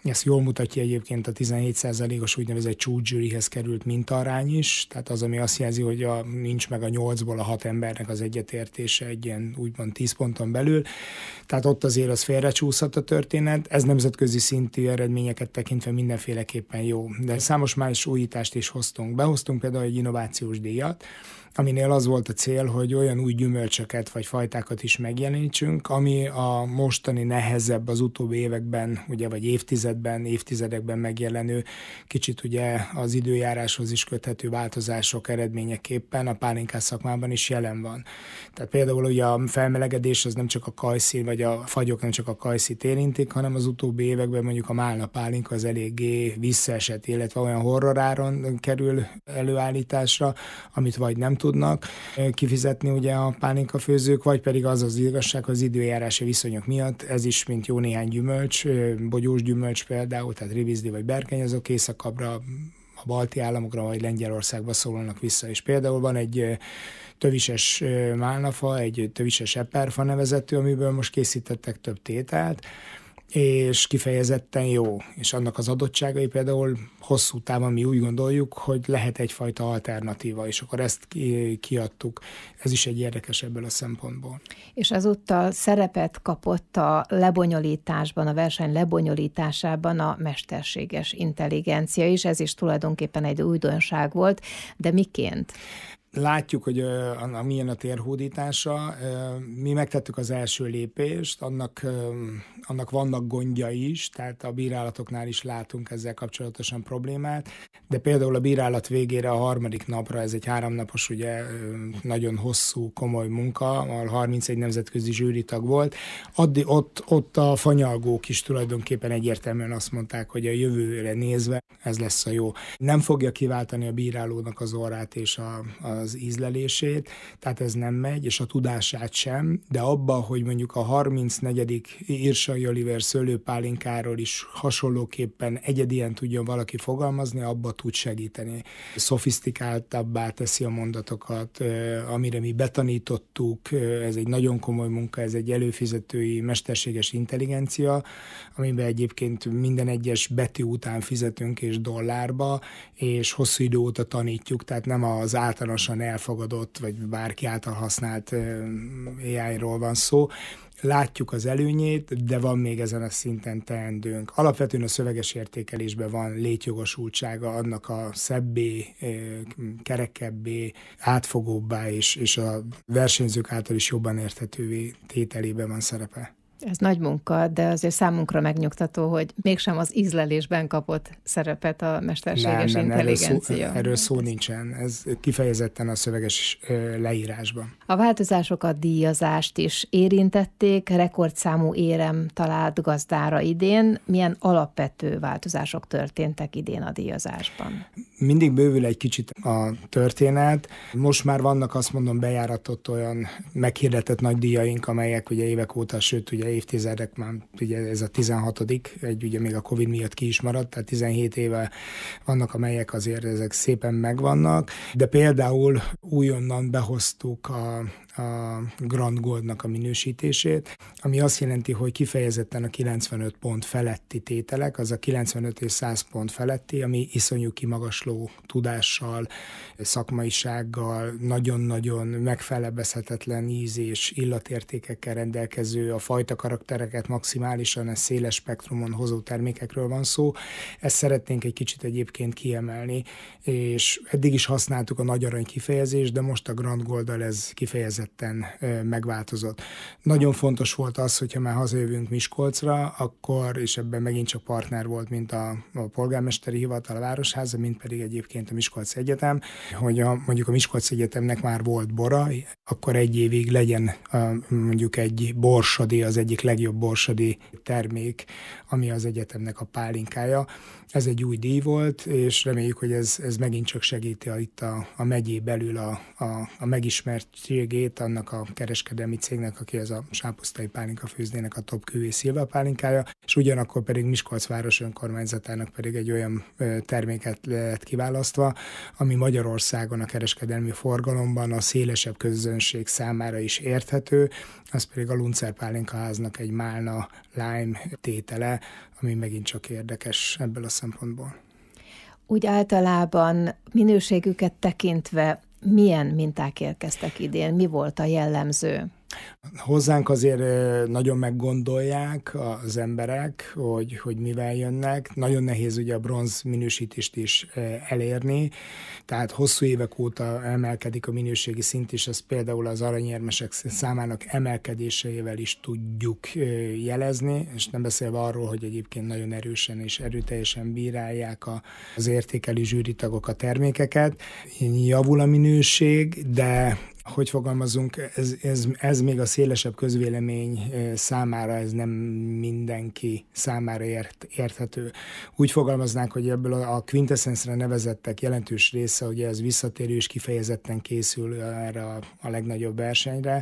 Ezt jól mutatja egyébként a tizenhét százalékos úgynevezett csúcsgyűrihez került mintaarány is, tehát az, ami azt jelzi, hogy a, nincs meg a nyolcból a hat embernek az egyetértése egy ilyen úgymond tíz ponton belül. Tehát ott azért az félrecsúszhat a történet. Ez nemzetközi szintű eredményeket tekintve mindenféleképpen jó. De számos más újítást is hoztunk. Behoztunk például egy innovációs díjat, aminél az volt a cél, hogy olyan új gyümölcsöket vagy fajtákat is megjelenítsünk, ami a mostani nehezebb az utóbbi években, ugye, vagy évtizedben, évtizedekben megjelenő, kicsit ugye az időjáráshoz is köthető változások eredményeképpen a pálinkás szakmában is jelen van. Tehát például ugye a felmelegedés az nem csak a kajszi, vagy a fagyok nem csak a kajszit érintik, hanem az utóbbi években mondjuk a málna pálinka az eléggé visszaesett, illetve olyan horroráron kerül előállításra, amit vagy nem tudnak kifizetni ugye a pálinkafőzők, vagy pedig az az igazság, hogy az időjárási viszonyok miatt ez is, mint jó néhány gyümölcs, bogyós gyümölcs például, tehát rivizli vagy berkeny, azok északabbra, a balti államokra vagy Lengyelországba szólnak vissza. És például van egy tövises málnafa, egy tövises eperfa nevezetű, amiből most készítettek több tételt, és kifejezetten jó. És annak az adottságai például hosszú távon mi úgy gondoljuk, hogy lehet egyfajta alternatíva, és akkor ezt kiadtuk. Ez is egy érdekes ebből a szempontból. És ezúttal szerepet kapott a lebonyolításban, a verseny lebonyolításában a mesterséges intelligencia is, ez is tulajdonképpen egy újdonság volt, de miként? Látjuk, hogy uh, milyen a térhódítása. Uh, mi megtettük az első lépést, annak, uh, annak vannak gondjai is, tehát a bírálatoknál is látunk ezzel kapcsolatosan problémát, de például a bírálat végére a harmadik napra, ez egy háromnapos, ugye nagyon hosszú, komoly munka, ahol harmincegy nemzetközi zsűritag volt, addig ott, ott a fanyalgók is tulajdonképpen egyértelműen azt mondták, hogy a jövőre nézve ez lesz a jó. Nem fogja kiváltani a bírálónak az orrát és a, az ízlelését, tehát ez nem megy, és a tudását sem, de abba, hogy mondjuk a harmincnegyedik Irsai Oliver szőlőpálinkáról is hasonlóképpen egyedien tudjon valaki fogalmazni, abba tud segíteni. Szofisztikáltabbá teszi a mondatokat, amire mi betanítottuk, ez egy nagyon komoly munka, ez egy előfizetői mesterséges intelligencia, amiben egyébként minden egyes betű után fizetünk és dollárba, és hosszú idő óta tanítjuk, tehát nem az általánosan elfogadott, vagy bárki által használt á í-ról van szó. Látjuk az előnyét, de van még ezen a szinten teendőnk. Alapvetően a szöveges értékelésben van létjogosultsága, annak a szebbé, kerekebbé, átfogóbbá és, és a versenyzők által is jobban érthetővé tételében van szerepe. Ez nagy munka, de azért számunkra megnyugtató, hogy mégsem az ízlelésben kapott szerepet a mesterséges nem, nem, intelligencia. Erről szó, erről szó nincsen, ez kifejezetten a szöveges leírásban. A változások a díjazást is érintették, rekordszámú érem talált gazdára idén. Milyen alapvető változások történtek idén a díjazásban? Mindig bővül egy kicsit a történet. Most már vannak, azt mondom, bejáratott olyan meghirdetett nagy díjaink, amelyek ugye évek óta, sőt ugye évtizedek már, ugye ez a tizenhatodik, egy ugye még a Covid miatt ki is maradt, tehát tizenhét éve vannak, amelyek azért ezek szépen megvannak, de például újonnan behoztuk a a Grand Goldnak a minősítését, ami azt jelenti, hogy kifejezetten a kilencvenöt pont feletti tételek, az a kilencvenöt és száz pont feletti, ami iszonyú kimagasló tudással, szakmaisággal, nagyon-nagyon megfelebezhetetlen íz és illatértékekkel rendelkező, a fajta karaktereket maximálisan ez széles spektrumon hozó termékekről van szó. Ezt szeretnénk egy kicsit egyébként kiemelni, és eddig is használtuk a nagy arany kifejezést, de most a Grand Golddal ez kifejezetten megváltozott. Nagyon fontos volt az, hogyha már hazajövünk Miskolcra, akkor, és ebben megint csak partner volt, mint a, a polgármesteri hivatal, a Városháza, mint pedig egyébként a Miskolci Egyetem, hogy a, mondjuk a Miskolci Egyetemnek már volt bora, akkor egy évig legyen a, mondjuk egy borsodi, az egyik legjobb borsodi termék, ami az egyetemnek a pálinkája. Ez egy új díj volt, és reméljük, hogy ez, ez megint csak segíti a, itt a, a megyé belül a, a, a megismertségét annak a kereskedelmi cégnek, aki ez a Sáposztai Pálinka Főzdének a top kő és szilva pálinkája, és ugyanakkor pedig Miskolc város önkormányzatának pedig egy olyan terméket lett kiválasztva, ami Magyarországon a kereskedelmi forgalomban a szélesebb közönség számára is érthető, az pedig a Luncer Pálinkaház gáznak egy málna lime tétele, ami megint csak érdekes ebből a szempontból. Úgy általában minőségüket tekintve milyen minták érkeztek idén? Mi volt a jellemző? Hozzánk azért nagyon meggondolják az emberek, hogy, hogy mivel jönnek. Nagyon nehéz ugye a bronz minősítést is elérni, tehát hosszú évek óta emelkedik a minőségi szint, és ezt például az aranyérmesek számának emelkedéseivel is tudjuk jelezni, és nem beszélve arról, hogy egyébként nagyon erősen és erőteljesen bírálják az értékelő zsűritagok a termékeket. Javul a minőség, de hogy fogalmazunk, ez, ez, ez még a szélesebb közvélemény számára, ez nem mindenki számára ért, érthető. Úgy fogalmaznánk, hogy ebből a quintessence-re nevezettek jelentős része, hogy ez visszatérő és kifejezetten készül erre a, a legnagyobb versenyre,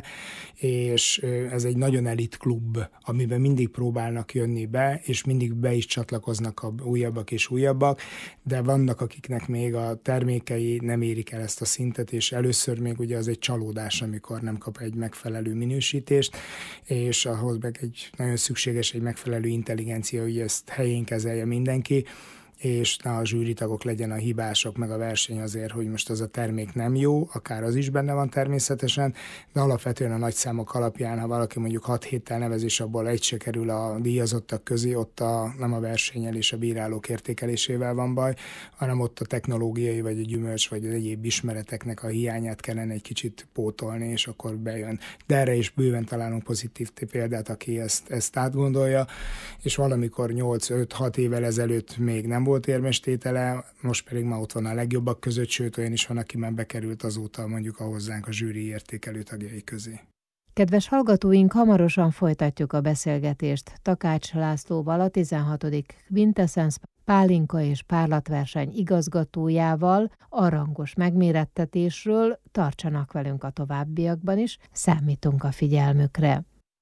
és ez egy nagyon elit klub, amiben mindig próbálnak jönni be, és mindig be is csatlakoznak a újabbak és újabbak, de vannak, akiknek még a termékei nem érik el ezt a szintet, és először még ugye az egy csalódás, amikor nem kap egy megfelelő minősítést, és ahhoz meg egy nagyon szükséges egy megfelelő intelligencia, hogy ezt helyén kezelje mindenki, és ne a zsűritagok legyen a hibások, meg a verseny azért, hogy most az a termék nem jó, akár az is benne van természetesen, de alapvetően a nagyszámok alapján, ha valaki mondjuk hat héttel nevez, és abból egy se kerül a díjazottak közé, ott a, nem a versennyel és a bírálók értékelésével van baj, hanem ott a technológiai, vagy a gyümölcs, vagy az egyéb ismereteknek a hiányát kellene egy kicsit pótolni, és akkor bejön. De erre is bőven találunk pozitív példát, aki ezt, ezt átgondolja, és valamikor nyolc-öt-hat évvel ezelőtt még nem volt érmestétele, most pedig már ott van a legjobbak között, sőt olyan is van, aki már bekerült azóta mondjuk a hozzánk a zsűri értékelő tagjai közé. Kedves hallgatóink, hamarosan folytatjuk a beszélgetést Takács Lászlóval, a tizenhatodik Quintessence pálinka és párlatverseny igazgatójával a rangos megmérettetésről. Tartsanak velünk a továbbiakban is, számítunk a figyelmükre.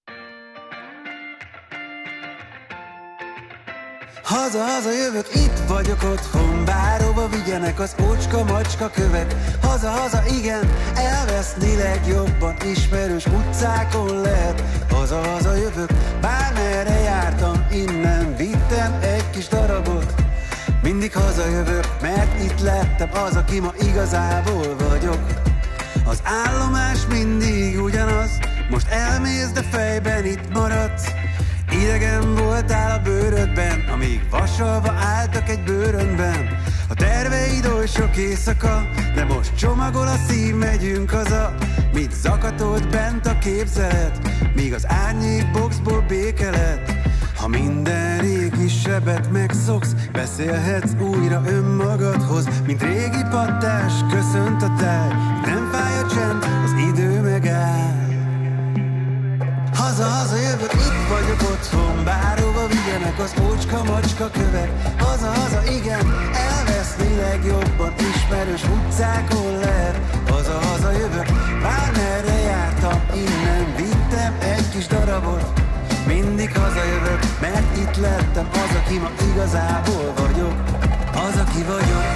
Haza-haza jövök, itt vagyok otthon, bárhova vigyenek az ocska-macska kövek. Haza-haza, igen, elveszni legjobban, ismerős utcákon lehet. Haza-haza jövök, bármerre jártam, innen vittem egy kis darabot. Mindig hazajövök, mert itt lettem az, aki ma igazából vagyok. Az állomás mindig ugyanaz, most elmész, de fejben itt maradsz. Idegen voltál a bőrödben, amíg vasalva álltak egy bőrönben. A terveid oly sok éjszaka, de most csomagol a szív, megyünk haza. Mit zakatolt bent a képzelet, míg az árnyék boxból béke lett. Ha minden régi sebet megszoksz, beszélhetsz újra önmagadhoz. Mint régi pattás, köszönt a táj, nem fáj a csend, az idő megáll. Haza-haza jövök, itt vagyok otthon, bárhova vigyenek az ocska-macska kövek. Haza-haza, igen, elveszni legjobban, ismerős utcákon lehet. Haza-haza jövök, bármerre jártam, innen vittem egy kis darabot. Mindig hazajövök, mert itt lettem az, aki ma igazából vagyok. Az, aki vagyok.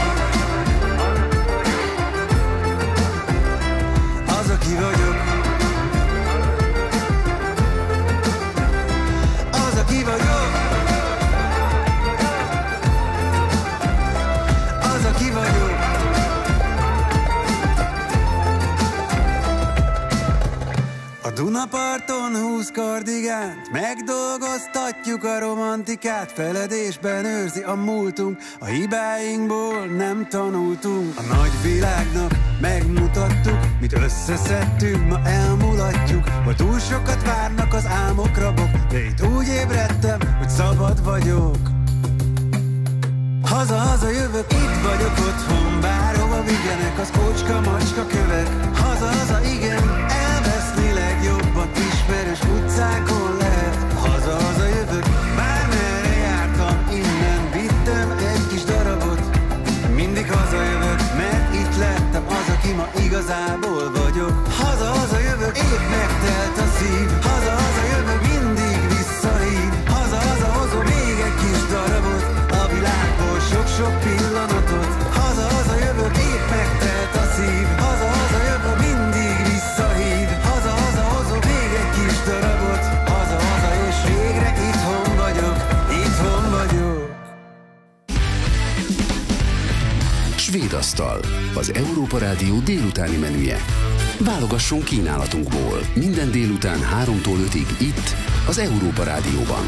Az, aki vagyok. Ki vagyok, az, aki vagyok. A Dunaparton húsz kardigánt, megdolgoztatjuk a romantikát. Feledésben őrzi a múltunk, a hibáinkból nem tanultunk. A nagy világnak megmutattuk, mit összeszedtünk, ma elmulatjuk. Ha túl sokat várnak az álmok rabok, de itt úgy ébredtem, hogy szabad vagyok. Haza-haza jövök, itt vagyok otthon, bárhova vigyenek az ocska-macska kövek. Haza-haza, igen, elveszni legjobban, ismerős utcákon lehet. Haza-haza jövök, bármerre jártam, innen vittem egy kis darabot. Mindig hazajövök, mert itt lettem az, aki ma igazából vagyok. Haza-haza jövök, épp megtelt a szív. Haza-haza jövök, mindig visszahív. Haza-haza hozom még egy kis darabot, a világból sok-sok pillanatot. Haza-haza jövök, épp megtelt a szív. Haza-haza jövök, mindig visszahív. tapasztal. Az Európa Rádió délutáni menüje. Válogasson kínálatunkból. Minden délután háromtól ötig itt, az Európa Rádióban.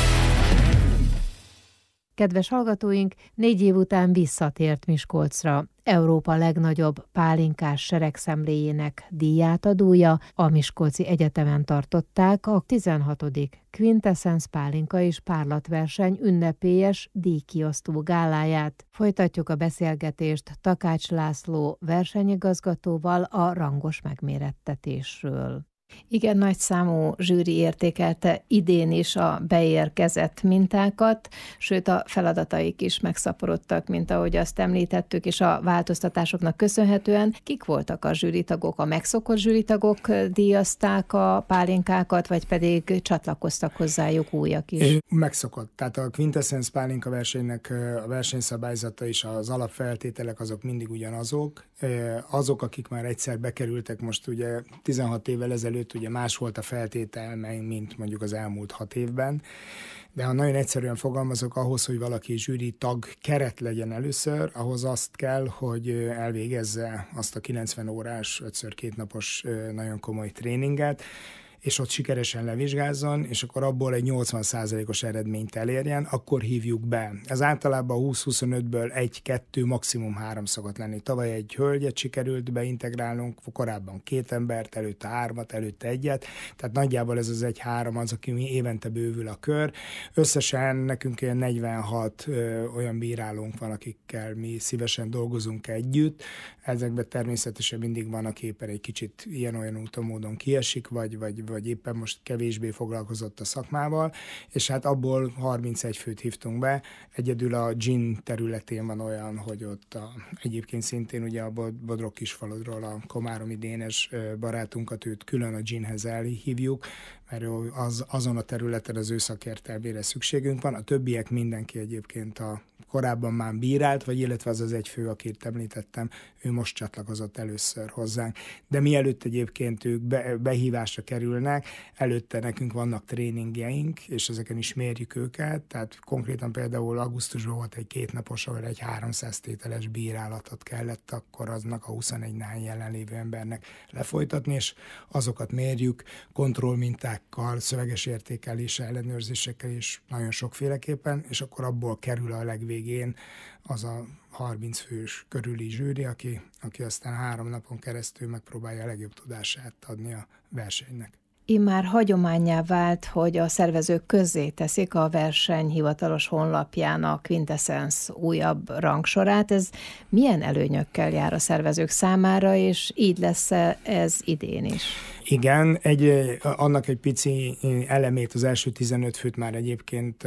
Kedves hallgatóink, négy év után visszatért Miskolcra. Európa legnagyobb pálinkás seregszemléjének díjátadója, a Miskolci Egyetemen tartották a tizenhatodik Quintessence pálinka és párlatverseny ünnepélyes díjkiosztó gáláját. Folytatjuk a beszélgetést Takács László versenyigazgatóval a rangos megmérettetésről. Igen, nagy számú zsűri értékelte idén is a beérkezett mintákat, sőt a feladataik is megszaporodtak, mint ahogy azt említettük, és a változtatásoknak köszönhetően. Kik voltak a zsűritagok? A megszokott zsűritagok díjazták a pálinkákat, vagy pedig csatlakoztak hozzájuk újak is? Megszokott. Tehát a Quintessence pálinka versenynek a versenyszabályzata és az alapfeltételek azok mindig ugyanazok. Azok, akik már egyszer bekerültek, most ugye tizenhat évvel ezelőtt ugye más volt a feltétel, mint mondjuk az elmúlt hat évben, de ha nagyon egyszerűen fogalmazok, ahhoz, hogy valaki zsűri tag keret legyen először, ahhoz azt kell, hogy elvégezze azt a kilencven órás, ötször két napos nagyon komoly tréninget, és ott sikeresen levizsgázzon, és akkor abból egy nyolcvan százalékos eredményt elérjen, akkor hívjuk be. Ez általában húsz-huszonötből egy-kettő, maximum három szokott lenni. Tavaly egy hölgyet sikerült beintegrálnunk, korábban két embert, előtte hármat, előtte egyet, tehát nagyjából ez az egy-három az, aki mi évente bővül a kör. Összesen nekünk ilyen negyvenhat ö, olyan bírálónk van, akikkel mi szívesen dolgozunk együtt. Ezekben természetesen mindig van, aki éppen egy kicsit ilyen-olyan úton módon kiesik, vagy, vagy vagy éppen most kevésbé foglalkozott a szakmával, és hát abból harmincegy főt hívtunk be. Egyedül a gin területén van olyan, hogy ott a, egyébként szintén ugye a Bodrog Kisfaludról a komáromi Dénes barátunkat, őt külön a ginhez elhívjuk, mert az, azon a területen az ő szakértelmére szükségünk van. A többiek mindenki egyébként a korábban már bírált, vagy illetve az az egy fő, akit említettem, ő most csatlakozott először hozzánk. De mielőtt egyébként ők be, behívásra kerülnek, előtte nekünk vannak tréningjeink, és ezeken is mérjük őket, tehát konkrétan például augusztusban volt egy kétnapos, ahol egy háromszáz tételes bírálatot kellett akkor aznak a huszonegy nány jelenlévő embernek lefolytatni, és azokat mérjük kontrollmintákkal, szöveges értékeléssel, ellenőrzésekkel is nagyon sokféleképpen, és akkor abból kerül a legvégén az a harminc fős körüli zsűri, aki, aki aztán három napon keresztül megpróbálja a legjobb tudását adni a versenynek. Immár hagyománnyá vált, hogy a szervezők közzé teszik a verseny hivatalos honlapján a Quintessence újabb rangsorát. Ez milyen előnyökkel jár a szervezők számára, és így lesz ez idén is? Igen, egy, annak egy pici elemét, az első tizenöt főt már egyébként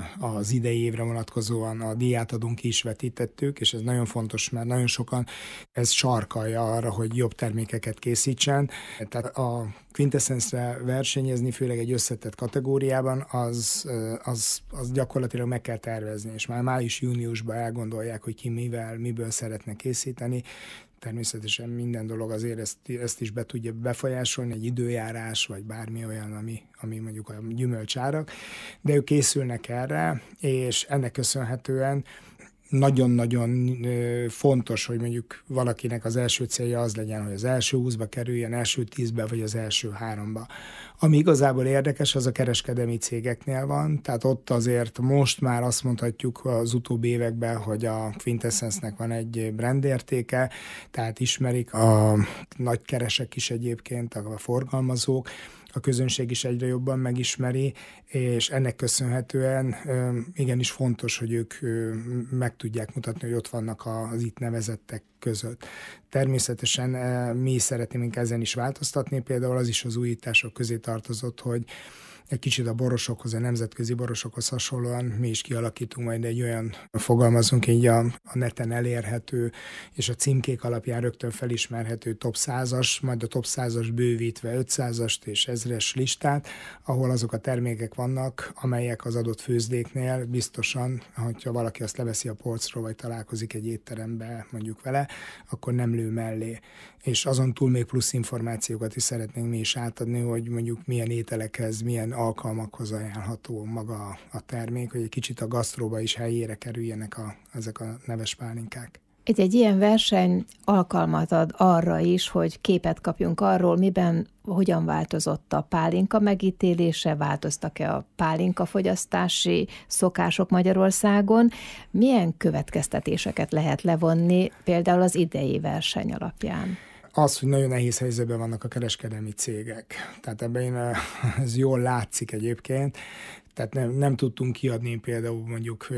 az idei évre vonatkozóan a díjátadónk is vetítettük, és ez nagyon fontos, mert nagyon sokan ez sarkalja arra, hogy jobb termékeket készítsen. Tehát a Quintessence-re versenyezni, főleg egy összetett kategóriában, az, az, az gyakorlatilag meg kell tervezni, és már május-júniusban elgondolják, hogy ki mivel, miből szeretne készíteni. Természetesen minden dolog azért ezt, ezt is be tudja befolyásolni, egy időjárás, vagy bármi olyan, ami, ami mondjuk a gyümölcsárak, de ők készülnek erre, és ennek köszönhetően nagyon-nagyon fontos, hogy mondjuk valakinek az első célja az legyen, hogy az első húszba kerüljen, első tízbe, vagy az első háromba. Ami igazából érdekes, az a kereskedelmi cégeknél van, tehát ott azért most már azt mondhatjuk az utóbbi években, hogy a Quintessence-nek van egy brandértéke, tehát ismerik a nagykeresek is egyébként, a forgalmazók, a közönség is egyre jobban megismeri, és ennek köszönhetően igenis fontos, hogy ők meg tudják mutatni, hogy ott vannak az itt nevezettek között. Természetesen mi szeretnénk ezen is változtatni, például az is az újítások közé tartozott, hogy egy kicsit a borosokhoz, a nemzetközi borosokhoz hasonlóan mi is kialakítunk majd egy olyan, fogalmazunk így a, a neten elérhető, és a címkék alapján rögtön felismerhető top százas, majd a top százas bővítve ötszázast és ezres listát, ahol azok a termékek vannak, amelyek az adott főzdéknél biztosan, hogyha valaki azt leveszi a polcról, vagy találkozik egy étterembe mondjuk vele, akkor nem lő mellé. És azon túl még plusz információkat is szeretnénk mi is átadni, hogy mondjuk milyen ételekhez, milyen alkalmakhoz ajánlható maga a termék, hogy egy kicsit a gasztróba is helyére kerüljenek a, ezek a neves pálinkák. Egy-egy ilyen verseny alkalmat ad arra is, hogy képet kapjunk arról, miben, hogyan változott a pálinka megítélése, változtak-e a pálinka fogyasztási szokások Magyarországon, milyen következtetéseket lehet levonni például az idei verseny alapján? Az, hogy nagyon nehéz helyzetben vannak a kereskedelmi cégek. Tehát ebben ez jól látszik egyébként. Tehát nem, nem tudtunk kiadni például mondjuk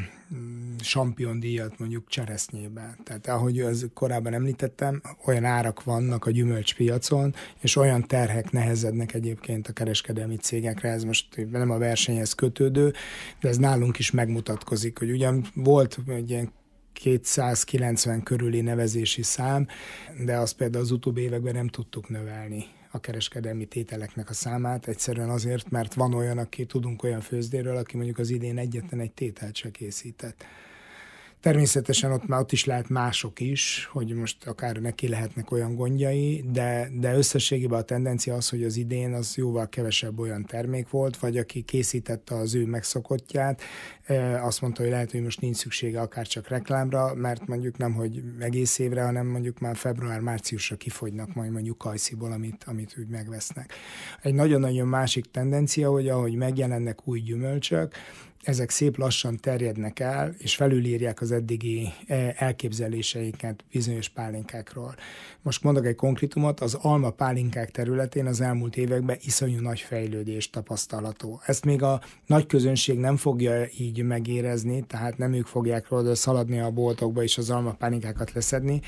champion-díjat mondjuk cseresznyébe. Tehát ahogy az korábban említettem, olyan árak vannak a gyümölcspiacon, és olyan terhek nehezednek egyébként a kereskedelmi cégekre. Ez most nem a versenyhez kötődő, de ez nálunk is megmutatkozik, hogy ugyan volt egy ilyen kétszázkilencven körüli nevezési szám, de azt például az utóbbi években nem tudtuk növelni a kereskedelmi tételeknek a számát, egyszerűen azért, mert van olyan, aki tudunk olyan főzdéről, aki mondjuk az idén egyetlen egy tételt se készített. Természetesen ott már ott is lehet mások is, hogy most akár neki lehetnek olyan gondjai, de, de összességében a tendencia az, hogy az idén az jóval kevesebb olyan termék volt, vagy aki készítette az ő megszokottját, azt mondta, hogy lehet, hogy most nincs szüksége akár csak reklámra, mert mondjuk nem, hogy egész évre, hanem mondjuk már február-márciusra kifogynak majd mondjuk kajsziból, amit, amit úgy megvesznek. Egy nagyon-nagyon másik tendencia, hogy ahogy megjelennek új gyümölcsök, ezek szép lassan terjednek el, és felülírják az eddigi elképzeléseiket bizonyos pálinkákról. Most mondok egy konkrétumot, az alma pálinkák területén az elmúlt években iszonyú nagy fejlődés tapasztalható. Ezt még a nagy közönség nem fogja így megérezni, tehát nem ők fogják róla szaladni a boltokba és az alma pálinkákat leszedni,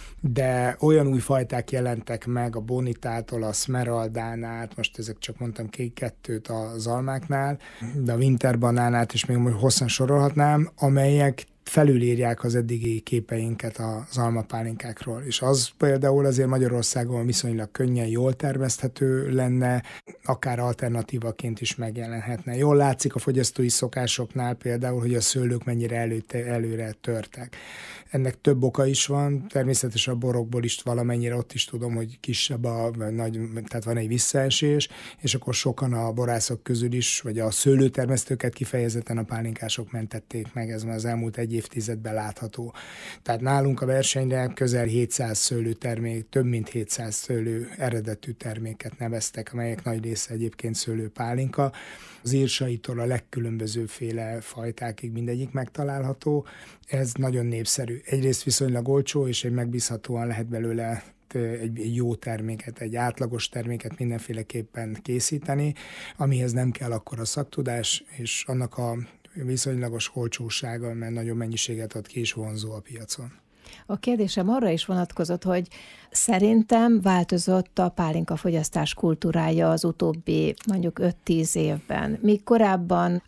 de olyan új fajták jelentek meg a Bonitától, a Smeraldán át, most ezek csak mondtam két kettőt az almáknál, de a Winterbanánát is még hosszan sorolhatnám, amelyek felülírják az eddigi képeinket az almapálinkákról. És az például azért Magyarországon viszonylag könnyen jól termeszthető lenne, akár alternatívaként is megjelenhetne. Jól látszik a fogyasztói szokásoknál például, hogy a szőlők mennyire előtte, előre törtek. Ennek több oka is van, természetesen a borokból is valamennyire ott is tudom, hogy kisebb a nagy, tehát van egy visszaesés, és akkor sokan a borászok közül is, vagy a szőlőtermesztőket kifejezetten a pálinkások mentették meg, ez már az elmúlt egy évtizedben látható. Tehát nálunk a versenyre közel hétszáz szőlőtermék, több mint hétszáz szőlő eredetű terméket neveztek, amelyek nagy része egyébként szőlőpálinka. Az írsaitól a legkülönbözőféle fajtákig mindegyik megtalálható. Ez nagyon népszerű. Egyrészt viszonylag olcsó, és egy megbízhatóan lehet belőle egy jó terméket, egy átlagos terméket mindenféleképpen készíteni, amihez nem kell akkora szaktudás, és annak a viszonylagos olcsósága, mert nagyon mennyiséget ad ki, és vonzó a piacon. A kérdésem arra is vonatkozott, hogy szerintem változott a pálinkafogyasztás kultúrája az utóbbi mondjuk öt-tíz évben. Míg korábban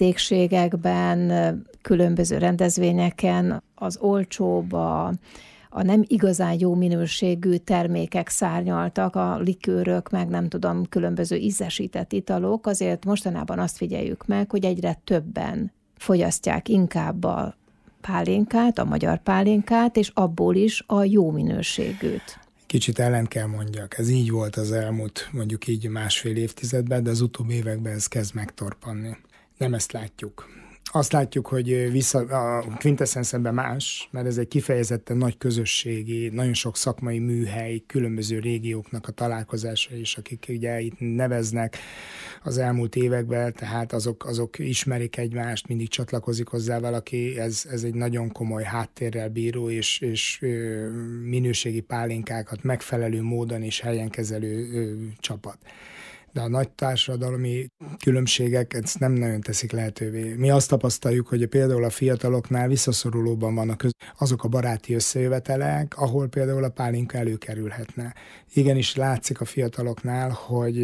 vendégségekben, különböző rendezvényeken az olcsóbb, a, a nem igazán jó minőségű termékek szárnyaltak, a likőrök, meg nem tudom, különböző ízesített italok, azért mostanában azt figyeljük meg, hogy egyre többen fogyasztják inkább a pálinkát, a magyar pálinkát, és abból is a jó minőségűt. Kicsit ellen kell mondjak. Ez így volt az elmúlt mondjuk így másfél évtizedben, de az utóbbi években ez kezd megtorpanni. Nem ezt látjuk. Azt látjuk, hogy vissza, a Quintessenceben más, mert ez egy kifejezetten nagy közösségi, nagyon sok szakmai műhely, különböző régióknak a találkozása is, akik ugye itt neveznek az elmúlt években, tehát azok, azok ismerik egymást, mindig csatlakozik hozzá valaki, ez, ez egy nagyon komoly háttérrel bíró és, és minőségi pálinkákat megfelelő módon és helyen kezelő csapat. De a nagy társadalmi különbségek ezt nem nagyon teszik lehetővé. Mi azt tapasztaljuk, hogy például a fiataloknál visszaszorulóban vannak azok a baráti összejövetelek, ahol például a pálinka előkerülhetne. Igenis látszik a fiataloknál, hogy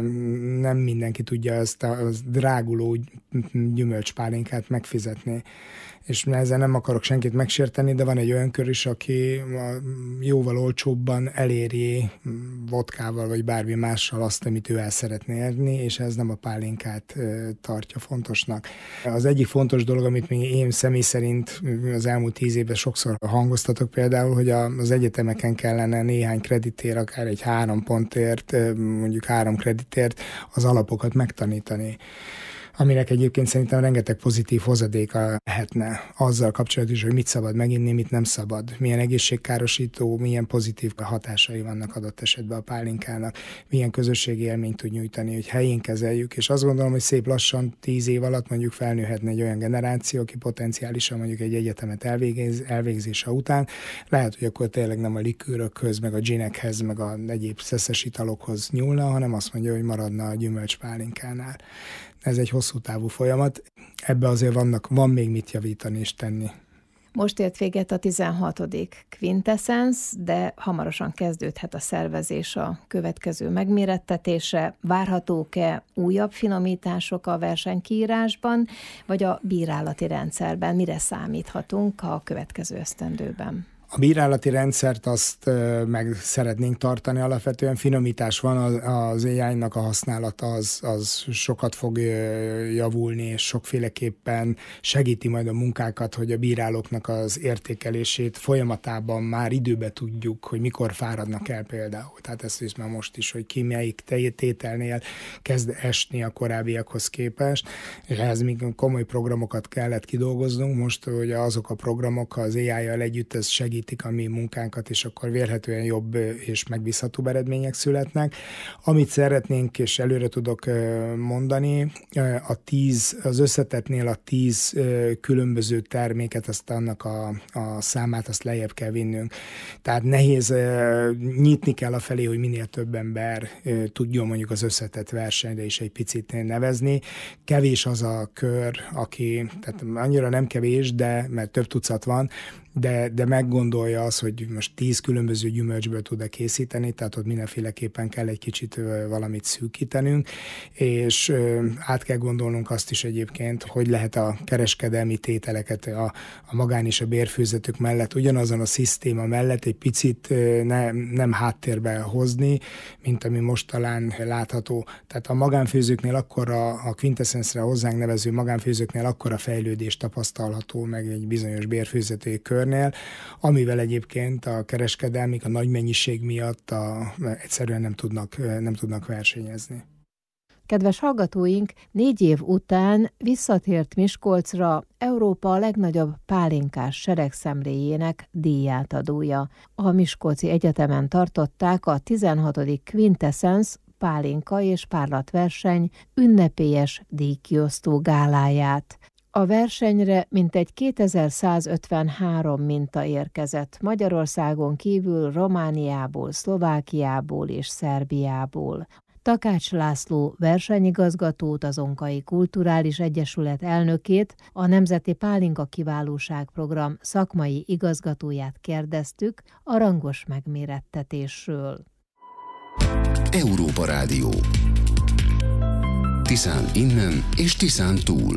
nem mindenki tudja ezt a dráguló gyümölcspálinkát megfizetni. És ezzel nem akarok senkit megsérteni, de van egy olyan kör is, aki jóval olcsóbban eléri vodkával vagy bármi mással azt, amit ő el szeretné érni, és ez nem a pálinkát tartja fontosnak. Az egyik fontos dolog, amit még én személy szerint az elmúlt tíz évben sokszor hangoztatok például, hogy az egyetemeken kellene néhány kreditér, akár egy három pontért, mondjuk három kreditért az alapokat megtanítani. aminek egyébként szerintem rengeteg pozitív hozadéka lehetne azzal kapcsolatban is, hogy mit szabad meginni, mit nem szabad, milyen egészségkárosító, milyen pozitív hatásai vannak adott esetben a pálinkának, milyen közösségi élményt tud nyújtani, hogy helyén kezeljük, és azt gondolom, hogy szép lassan tíz év alatt mondjuk felnőhetne egy olyan generáció, aki potenciálisan mondjuk egy egyetemet elvégez, elvégzése után, lehet, hogy akkor tényleg nem a likőrökhöz, meg a ginekhez, meg a egyéb szeszes italokhoz nyúlna, hanem azt mondja, hogy maradna a gyümölcspálinkánál. Ez egy hosszú távú folyamat, ebbe azért vannak, van még mit javítani és tenni. Most ért véget a tizenhatodik Quintessence, de hamarosan kezdődhet a szervezés a következő megmérettetésre. Várhatók-e újabb finomítások a versenykiírásban, vagy a bírálati rendszerben? Mire számíthatunk a következő esztendőben? A bírálati rendszert azt meg szeretnénk tartani, alapvetően finomítás van, az á í-nak a használata az, az sokat fog javulni, és sokféleképpen segíti majd a munkákat, hogy a bírálóknak az értékelését folyamatában már időbe tudjuk, hogy mikor fáradnak el például. Tehát ezt is már most is, hogy ki melyik tételnél kezd esni a korábbiakhoz képest, és ehhez még komoly programokat kellett kidolgoznunk. Most, hogy azok a programok az á í-jal együtt ez segít a mi munkánkat, és akkor vélhetően jobb és megbízhatóbb eredmények születnek. Amit szeretnénk, és előre tudok mondani, a tíz, az összetettnél a tíz különböző terméket, azt annak a, a számát, azt lejjebb kell vinnünk. Tehát nehéz, nyitni kell afelé, hogy minél több ember tudjon mondjuk az összetett versenyre is egy picit nevezni. Kevés az a kör, aki, tehát annyira nem kevés, de mert több tucat van, de, de meggondolja az, hogy most tíz különböző gyümölcsből tud-e készíteni, tehát ott mindenféleképpen kell egy kicsit valamit szűkítenünk, és át kell gondolnunk azt is egyébként, hogy lehet a kereskedelmi tételeket a, a magán és a bérfőzetők mellett, ugyanazon a szisztéma mellett egy picit ne, nem háttérbe hozni, mint ami most talán látható. Tehát a magánfőzőknél akkora, a Quintessence-re hozzánk nevező magánfőzőknél akkora fejlődés tapasztalható meg egy bizonyos bérfőzetői körnél, amivel egyébként a kereskedelmik a nagy mennyiség miatt a, egyszerűen nem tudnak, nem tudnak versenyezni. Kedves hallgatóink, négy év után visszatért Miskolcra Európa legnagyobb pálinkás seregszemléjének díjátadója. A Miskolci Egyetemen tartották a tizenhatodik Quintessence pálinka és párlatverseny ünnepélyes díjkiosztó gáláját. A versenyre mintegy kétezer-százötvenhárom minta érkezett Magyarországon kívül Romániából, Szlovákiából és Szerbiából. Takács László versenyigazgatót, az Onkai Kulturális Egyesület elnökét, a Nemzeti Pálinka Kiválóság Program szakmai igazgatóját kérdeztük a rangos megmérettetésről. Európa Rádió. Tiszán innen és Tiszán túl.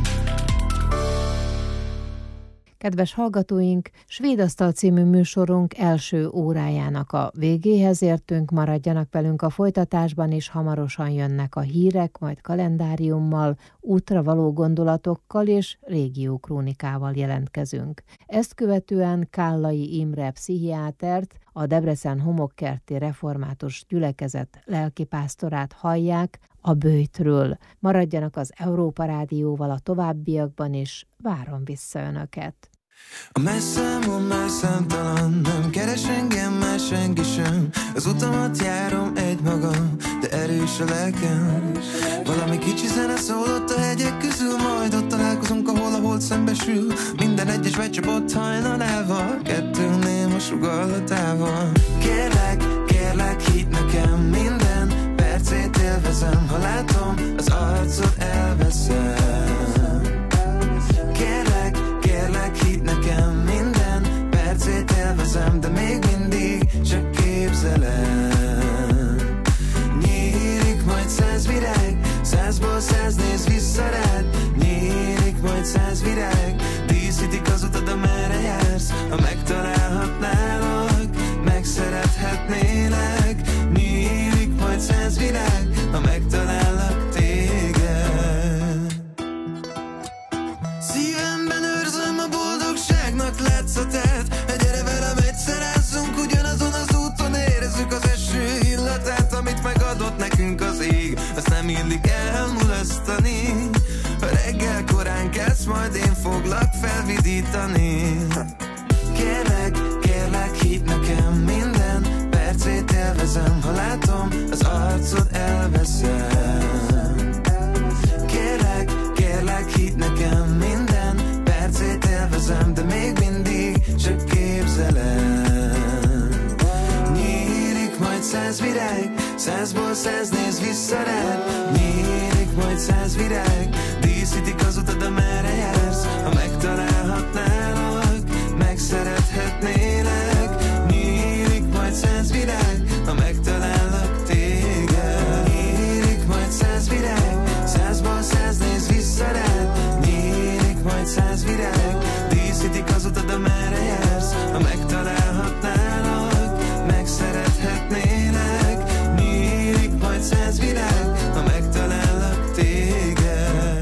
Kedves hallgatóink, Svédasztal című műsorunk első órájának a végéhez értünk, maradjanak velünk a folytatásban, és hamarosan jönnek a hírek, majd kalendáriummal, útra való gondolatokkal és régiókrónikával jelentkezünk. Ezt követően Kállai Imre pszichiátert, a Debrecen Homokkerti Református Gyülekezet lelkipásztorát hallják a Böjtről. Maradjanak az Európa Rádióval a továbbiakban is, várom vissza Önöket. A messzem, a messzámtalan, nem keres engem már senki sem. Az utamat járom egymagam, de erős a lelkem. Valami kicsi zene szólott a hegyek közül, majd ott találkozunk, ahol a hold szembesül. Minden egyes becsapott hajnalával, kettőnk néma sugallatával. Kérlek, kérlek, hidd nekem, minden percét élvezem. Ha látom, az arcod elveszem. Kérlek, kérlek, hidd nekem, minden percét élvezem, de még mindig csak képzelem. Nyílik majd száz virág, százból száz néz vissza rád. Nyílik majd száz virág, díszítik az utad, amerre jársz. Ha megtalálhatnálak, megszerethetnélek. Nyílik majd száz virág, ha megtalállak téged. Szívemben őrzöm a boldogságnak látszatát. Ha gyere velem egyszer ázzunk, ugyanazon az úton érezzük az eső illatát, amit megadott nekünk az ég. Azt nem illik elmulasztani. lesz, majd én foglak felvidítani. Kérlek, kérlek, hidd nekem, minden percét élvezem. Ha látom, az arcod elveszem. Kérlek, kérlek, hidd nekem, minden percét élvezem, de még mindig csak képzelem. Nyílik majd száz virág, százból száz néz vissza rád. Nyílik majd száz virág, díszítik az utad, amerre jársz. Ha megtalálhatnálak, megszerethetnélek.